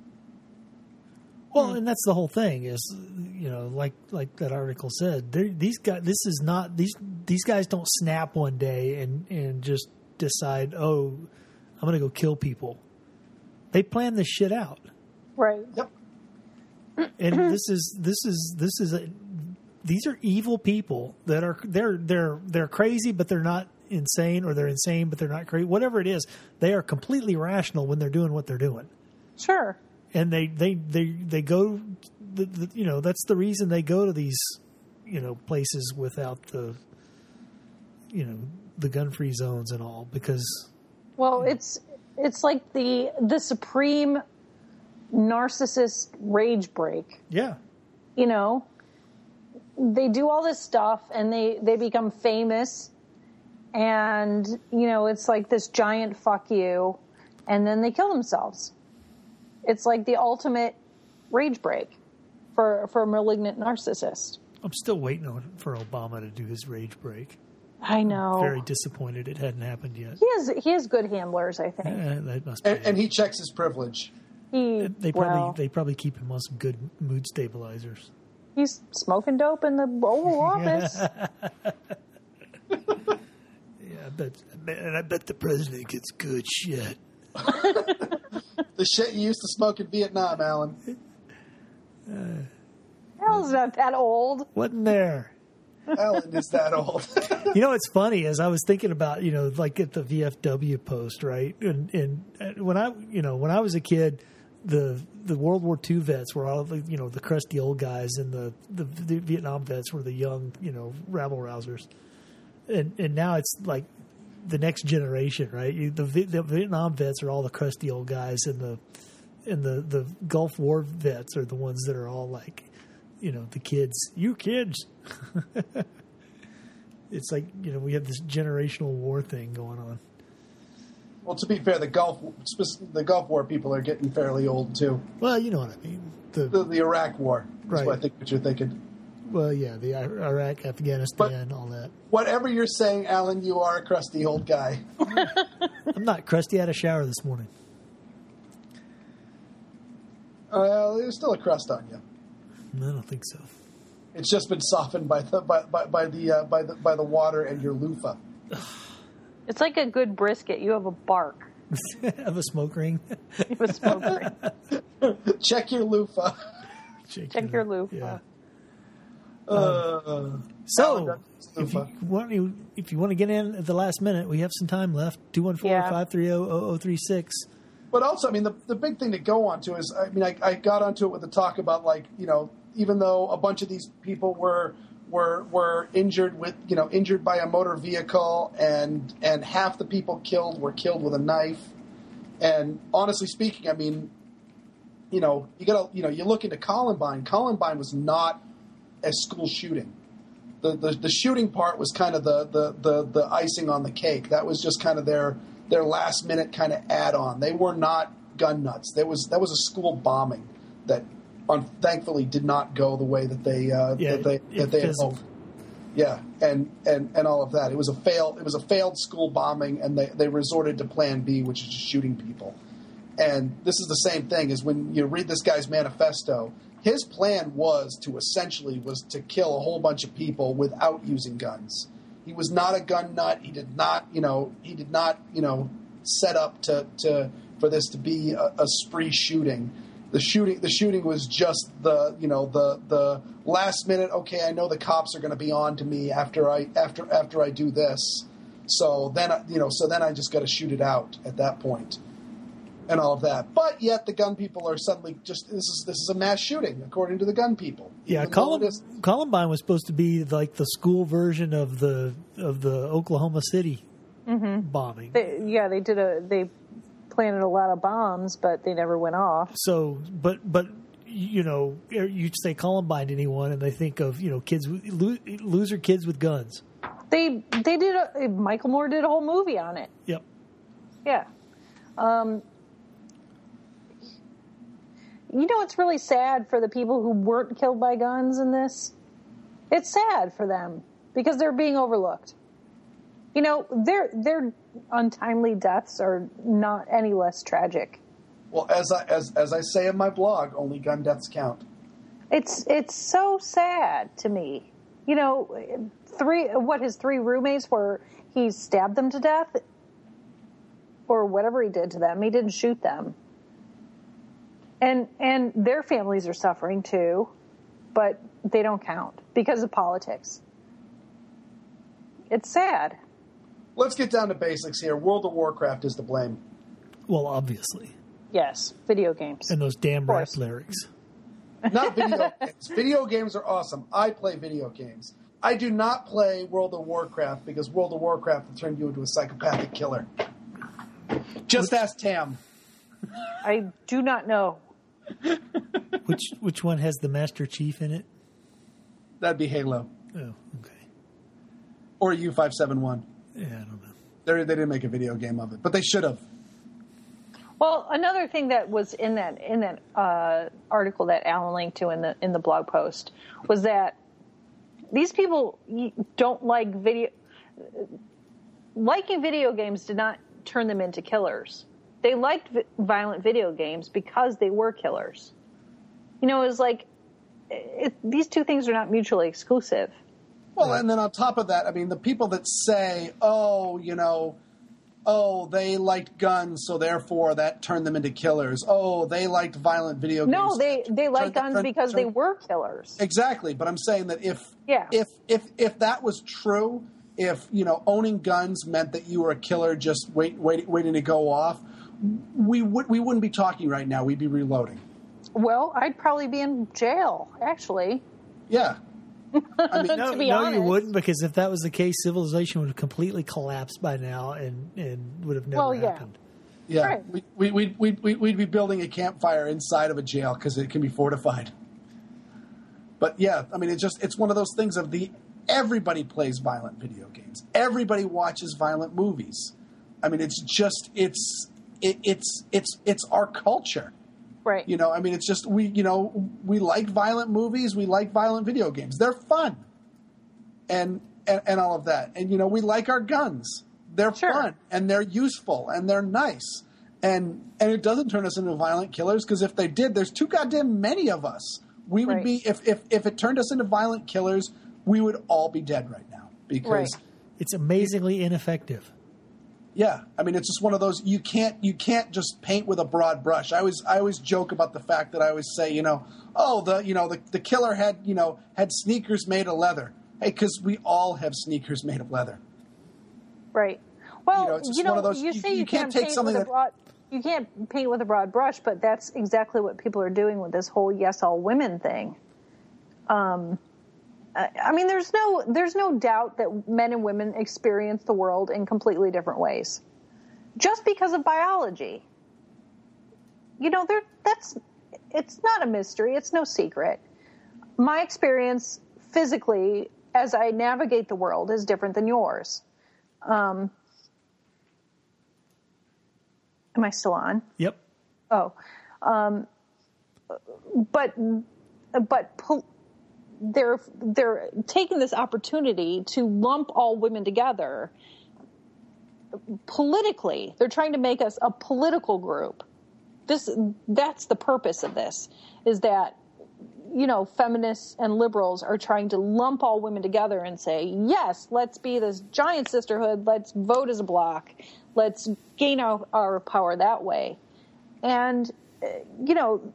Well, and that's the whole thing is, you know, like like that article said, these guys. This is not these these guys don't snap one day and and just decide, oh, I'm going to go kill people. They plan this shit out. Right. Yep. And this is this is this is a. These are evil people that are they're they're they're crazy, but they're not insane, or they're insane, but they're not crazy. Whatever it is, they are completely rational when they're doing what they're doing. Sure. And they they they, they go the, the you know that's the reason they go to these you know places without the you know the gun-free zones and all, because well, it's it's like the the supreme narcissist rage break. Yeah. You know, they do all this stuff and they, they become famous, and, you know, it's like this giant fuck you, and then they kill themselves. It's like the ultimate rage break for, for a malignant narcissist. I'm still waiting on for Obama to do his rage break. I know. I'm very disappointed it hadn't happened yet. He has he has good handlers, I think. Eh, that must be And, and he checks his privilege. He They probably well, they probably keep him on some good mood stabilizers. he's smoking dope in the Oval Office. Yeah, I bet, I bet, and I bet the president gets good shit. The shit you used to smoke in Vietnam, Alan. Hell's not that old. Wasn't there? Alan is that old. You know, it's funny, as I was thinking about, you know, like at the V F W post, right? And, and when I, you know, when I was a kid, the the World War Two vets were all, the, you know, the crusty old guys, and the, the, the Vietnam vets were the young, you know, rabble rousers. And and now it's like the next generation, right? You, the, the Vietnam vets are all the crusty old guys, and the and the, the Gulf War vets are the ones that are all like, you know, the kids. You kids. It's like, you know, we have this generational war thing going on. Well, to be fair, the Gulf the Gulf War people are getting fairly old too. Well, you know what I mean. The, The, the Iraq War is Right. what I think what you're thinking. well, yeah, the I- Iraq, Afghanistan, all that. Whatever you're saying, Alan, you are a crusty old guy. I'm not crusty. I had a shower this morning. Well, there's still a crust on you. I don't think so. It's just been softened by the by, by, by the uh, by the by the water and your loofah. It's like a good brisket. You have a bark. I have a smoke ring. You have a smoke ring. Check your loofah. Check, Check your loofah. Yeah. Uh, So, if you loofah. want to, if you want to get in at the last minute, we have some time left. two one four, five three zero, zero zero three six. But also, I mean, the the big thing to go on to is, I mean, I, I got onto it with the talk about, like, you know, even though a bunch of these people were were were injured with, you know, injured by a motor vehicle, and and half the people killed were killed with a knife. And honestly speaking, I mean, you know, you gotta, you know, you look into Columbine. Columbine was not a school shooting. The the, the shooting part was kind of the, the, the, the icing on the cake. That was just kind of their their last minute kind of add on. They were not gun nuts. There was that was a school bombing that, un- thankfully, did not go the way that they uh, Yeah, that they it that they had fizzled. hoped. Yeah, and, and, and all of that. It was a failed it was a failed school bombing, and they, they resorted to Plan B, which is just shooting people. And this is the same thing as when you read this guy's manifesto. His plan was to essentially was to kill a whole bunch of people without using guns. He was not a gun nut. He did not, you know, he did not, you know, set up to, to for this to be a, a spree shooting. The shooting, the shooting was just the, you know, the the last minute. Okay, I know the cops are going to be on to me after I after after I do this. So then, I- you know, so then I just got to shoot it out at that point, and all of that. But yet the gun people are suddenly just this is this is a mass shooting according to the gun people. Yeah, Even though Colum- it is- Columbine was supposed to be like the school version of the of the Oklahoma City bombing. They, yeah, they did a they planted a lot of bombs, but they never went off. So, but but you know, you say Columbine to anyone, and they think of, you know, kids with- lo- loser kids with guns. They they did a Michael Moore did a whole movie on it. Yep. Yeah. Um, you know, it's really sad for the people who weren't killed by guns in this. It's sad for them because they're being overlooked. You know, their their untimely deaths are not any less tragic. well, as I as as I say in my blog, only gun deaths count. It's it's so sad to me. You know, three what his three roommates were. He stabbed them to death, or whatever he did to them. He didn't shoot them, and and their families are suffering too, but they don't count because of politics. It's sad. Let's get down to basics here. World of Warcraft is to blame. Well, obviously, Yes, video games. and those damn rap course. lyrics. Not video games. Video games are awesome. I play video games. I do not play World of Warcraft because World of Warcraft will turn you into a psychopathic killer. Just ask Tam. I do not know. Which which one has the Master Chief in it? That'd be Halo. Oh, okay. Or U five seventy-one. Yeah, I don't know. They're, they didn't make a video game of it, but they should have. Well, another thing that was in that in that uh, article that Alan linked to in the in the blog post was that these people don't like video. Liking video games did not turn them into killers. They liked vi- violent video games because they were killers. You know, it was like it, these two things are not mutually exclusive. Well, and then on top of that, I mean, the people that say, "Oh, you know." Oh, they liked guns, so therefore that turned them into killers. Oh, they liked violent video games. No, they they liked guns turn, because turn, they were killers. Exactly, but I'm saying that if yeah. if if if that was true, if you know owning guns meant that you were a killer, just wait, wait waiting to go off, we would we wouldn't be talking right now. We'd be reloading. Well, I'd probably be in jail, actually. Yeah. I mean, no, to be no honest. you wouldn't, because if that was the case, civilization would have completely collapsed by now and, and would have never well, yeah. happened. Yeah, right. we, we, we, we, we, we'd be building a campfire inside of a jail because it can be fortified. But yeah, I mean, it's just it's one of those things of the everybody plays violent video games. Everybody watches violent movies. I mean, it's just it's it, it's it's it's our culture. Right. You know, I mean, it's just we, you know, we like violent movies. We like violent video games. They're fun. And, and, and all of that. And, you know, we like our guns. They're sure. fun and they're useful and they're nice. And, and it doesn't turn us into violent killers because if they did, there's too goddamn many of us. We would right. be, if, if, if it turned us into violent killers, we would all be dead right now because right. it's amazingly ineffective. Yeah, I mean, it's just one of those you can't you can't just paint with a broad brush. I always I always joke about the fact that I always say, you know, oh the you know the, the killer had you know had sneakers made of leather. Hey, because we all have sneakers made of leather. Right. Well, you know, it's just you, know, one of those, you you, say you, you can't, can't take paint something with that a broad, you can't paint with a broad brush, but that's exactly what people are doing with this whole yes all women thing. Um. I mean, there's no there's no doubt that men and women experience the world in completely different ways. Just because of biology. You know, there that's it's not a mystery, it's no secret. My experience physically as I navigate the world is different than yours. Um, am I still on? Yep. Oh. Um, but but po- they're they're taking this opportunity to lump all women together. Politically, they're trying to make us a political group. This that's the purpose of this, is that, you know, feminists and liberals are trying to lump all women together and say, yes, let's be this giant sisterhood, let's vote as a bloc, let's gain our, our power that way. And, you know,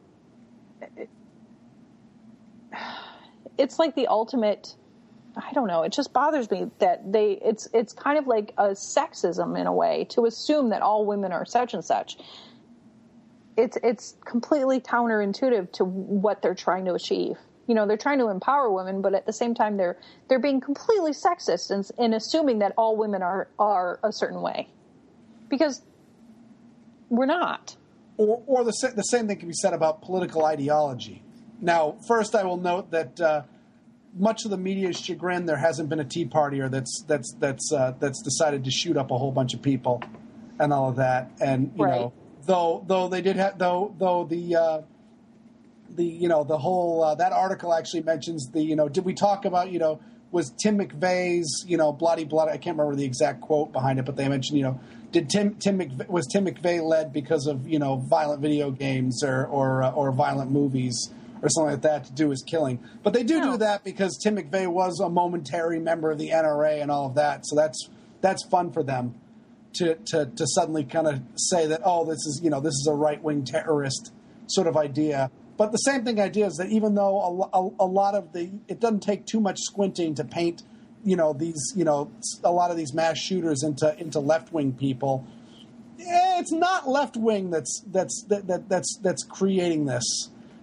it's like the ultimate, I don't know, it just bothers me that they, it's it's kind of like a sexism in a way to assume that all women are such and such. It's it's completely counterintuitive to what they're trying to achieve. You know, they're trying to empower women, but at the same time, they're they're being completely sexist in, in assuming that all women are, are a certain way, because we're not. Or, or the the same thing can be said about political ideology. Now, first, I will note that uh, much of the media's chagrin, there hasn't been a Tea Partier that's that's that's uh, that's decided to shoot up a whole bunch of people and all of that, and you right. know. Though, though they did have, though, though the, uh, the, you know, the whole uh, that article actually mentions the, you know, did we talk about, you know, was Tim McVeigh's, you know, bloody bloody? I can't remember the exact quote behind it, but they mentioned, you know, did Tim Tim McVeigh, was Tim McVeigh led because of, you know, violent video games or or uh, or violent movies or something like that to do his killing? But they do no. do that because Tim McVeigh was a momentary member of the N R A and all of that, so that's that's fun for them. To, to, to suddenly kind of say that, oh, this is, you know, this is a right-wing terrorist sort of idea. But the same thing idea is that even though a, a, a lot of the, it doesn't take too much squinting to paint, you know, these, you know, a lot of these mass shooters into into left-wing people. It's not left-wing that's that's that, that that's that's creating this.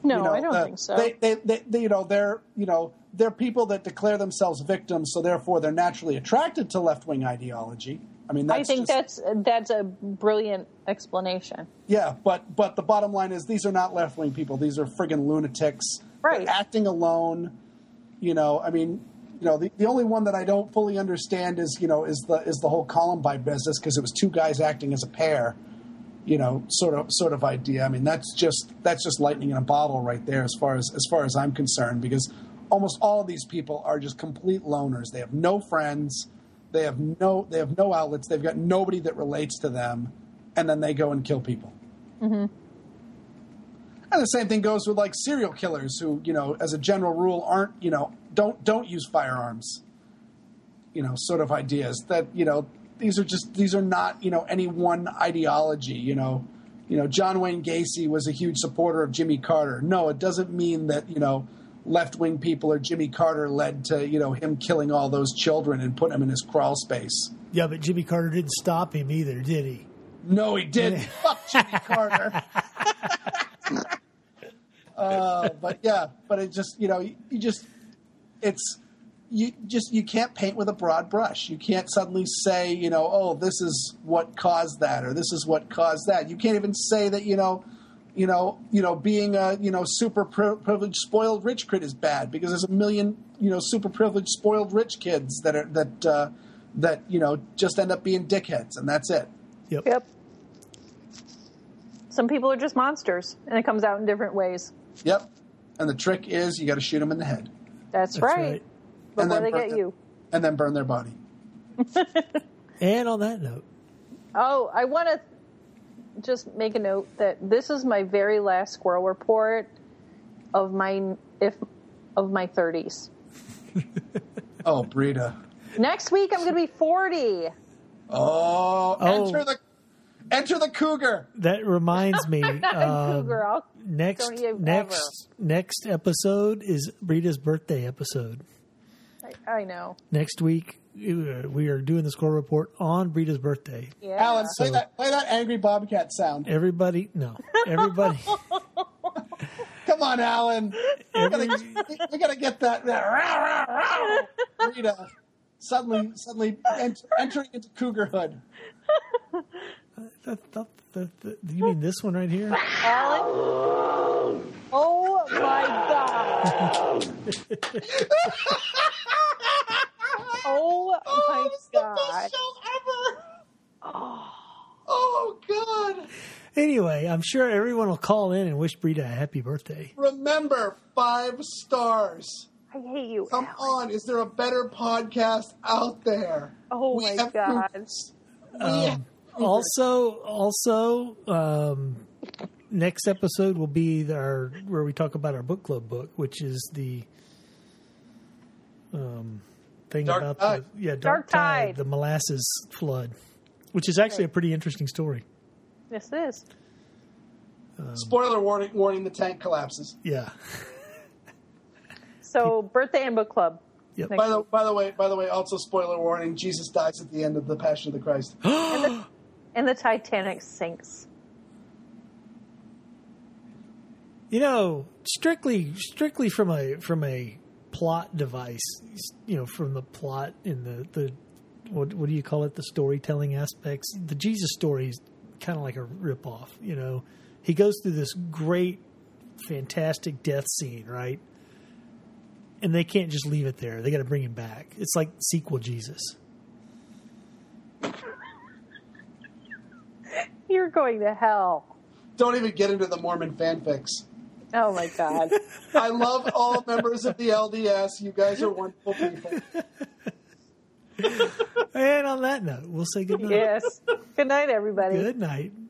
No, you know, I don't uh, think so. They, they, they, they, you know, they're, you know, they're people that declare themselves victims, so therefore they're naturally attracted to left-wing ideology. I mean, that's I think just, that's that's a brilliant explanation. yeah, but but the bottom line is these are not left-wing people. These are friggin' lunatics. Right. They're acting alone. You know, I mean, you know, the, the only one that I don't fully understand is, you know, is the is the whole Columbine business, because it was two guys acting as a pair. You know, sort of sort of idea. I mean, that's just that's just lightning in a bottle right there, as far as as far as I'm concerned, because almost all of these people are just complete loners. They have no friends. They have no they have no outlets. They've got nobody that relates to them, and then they go and kill people. Mm-hmm. And the same thing goes with like serial killers, who, you know, as a general rule, aren't, you know, don't don't use firearms. You know, sort of ideas that, you know, these are just these are not, you know, any one ideology. You know, you know, John Wayne Gacy was a huge supporter of Jimmy Carter. No, it doesn't mean that, you know, left-wing people or Jimmy Carter led to, you know, him killing all those children and putting them in his crawl space. Yeah, but Jimmy Carter didn't stop him either, did he? No, he didn't. Fuck Jimmy Carter. uh, but yeah, but it just, you know, you, you just, it's, you just, you can't paint with a broad brush. You can't suddenly say, you know, oh, this is what caused that, or this is what caused that. You can't even say that, you know, You know, you know, being a, you know, super privileged, spoiled rich kid is bad, because there's a million, you know, super privileged, spoiled rich kids that are that uh, that you know just end up being dickheads, and that's it. Yep. Yep. Some people are just monsters, and it comes out in different ways. Yep. And the trick is you got to shoot them in the head. That's, That's right. right. Before And then they burn get them- you. And then burn their body. And on that note, Oh, I want to just make a note that this is my very last squirrel report of my if of my thirties. Oh, Brita. Next week I'm going to be forty. Oh, Oh. enter the enter the cougar. that reminds me. um, Cougar, I'll- next Don't you next next episode is Brita's birthday episode. I, I know. Next week uh, we are doing the score report on Brita's birthday. Yeah. Alan, play So- that play that angry bobcat sound. Everybody, no, everybody. Come on, Alan. We every, gotta, we gotta get that, that rah, rah, rah, Rita suddenly suddenly ent- entering into cougarhood. the, the, the, the, you mean this one right here? Alan? Oh my God. Oh my It's the God. best show ever. Oh God. Anyway, I'm sure everyone will call in and wish Brita a happy birthday. Remember, five stars. I hate you, Come Alan. on, is there a better podcast out there? Oh We my have God. cougars. We have Um, cougars. also, also, um, next episode will be our where we talk about our book club book, which is the um, thing Dark about Tide. the yeah Dark, Dark Tide, Tide. the molasses flood, which is actually a pretty interesting story. Yes, it is. Spoiler warning! Warning: the tank collapses. Yeah. So, birthday and book club. Yep. Next By the by the way, by the way, also spoiler warning: Jesus dies at the end of the Passion of the Christ. And the Titanic sinks. You know, strictly strictly from a from a plot device, you know, from the plot in the the what what do you call it? The storytelling aspects. The Jesus story is kind of like a ripoff. You know, he goes through this great, fantastic death scene, right? And they can't just leave it there. They got to bring him back. It's like sequel Jesus. You're going to hell. Don't even get into the Mormon fanfics. Oh my God. I love all members of the L D S. You guys are wonderful people. And on that note, we'll say good night. Yes. Good night, everybody. Good night.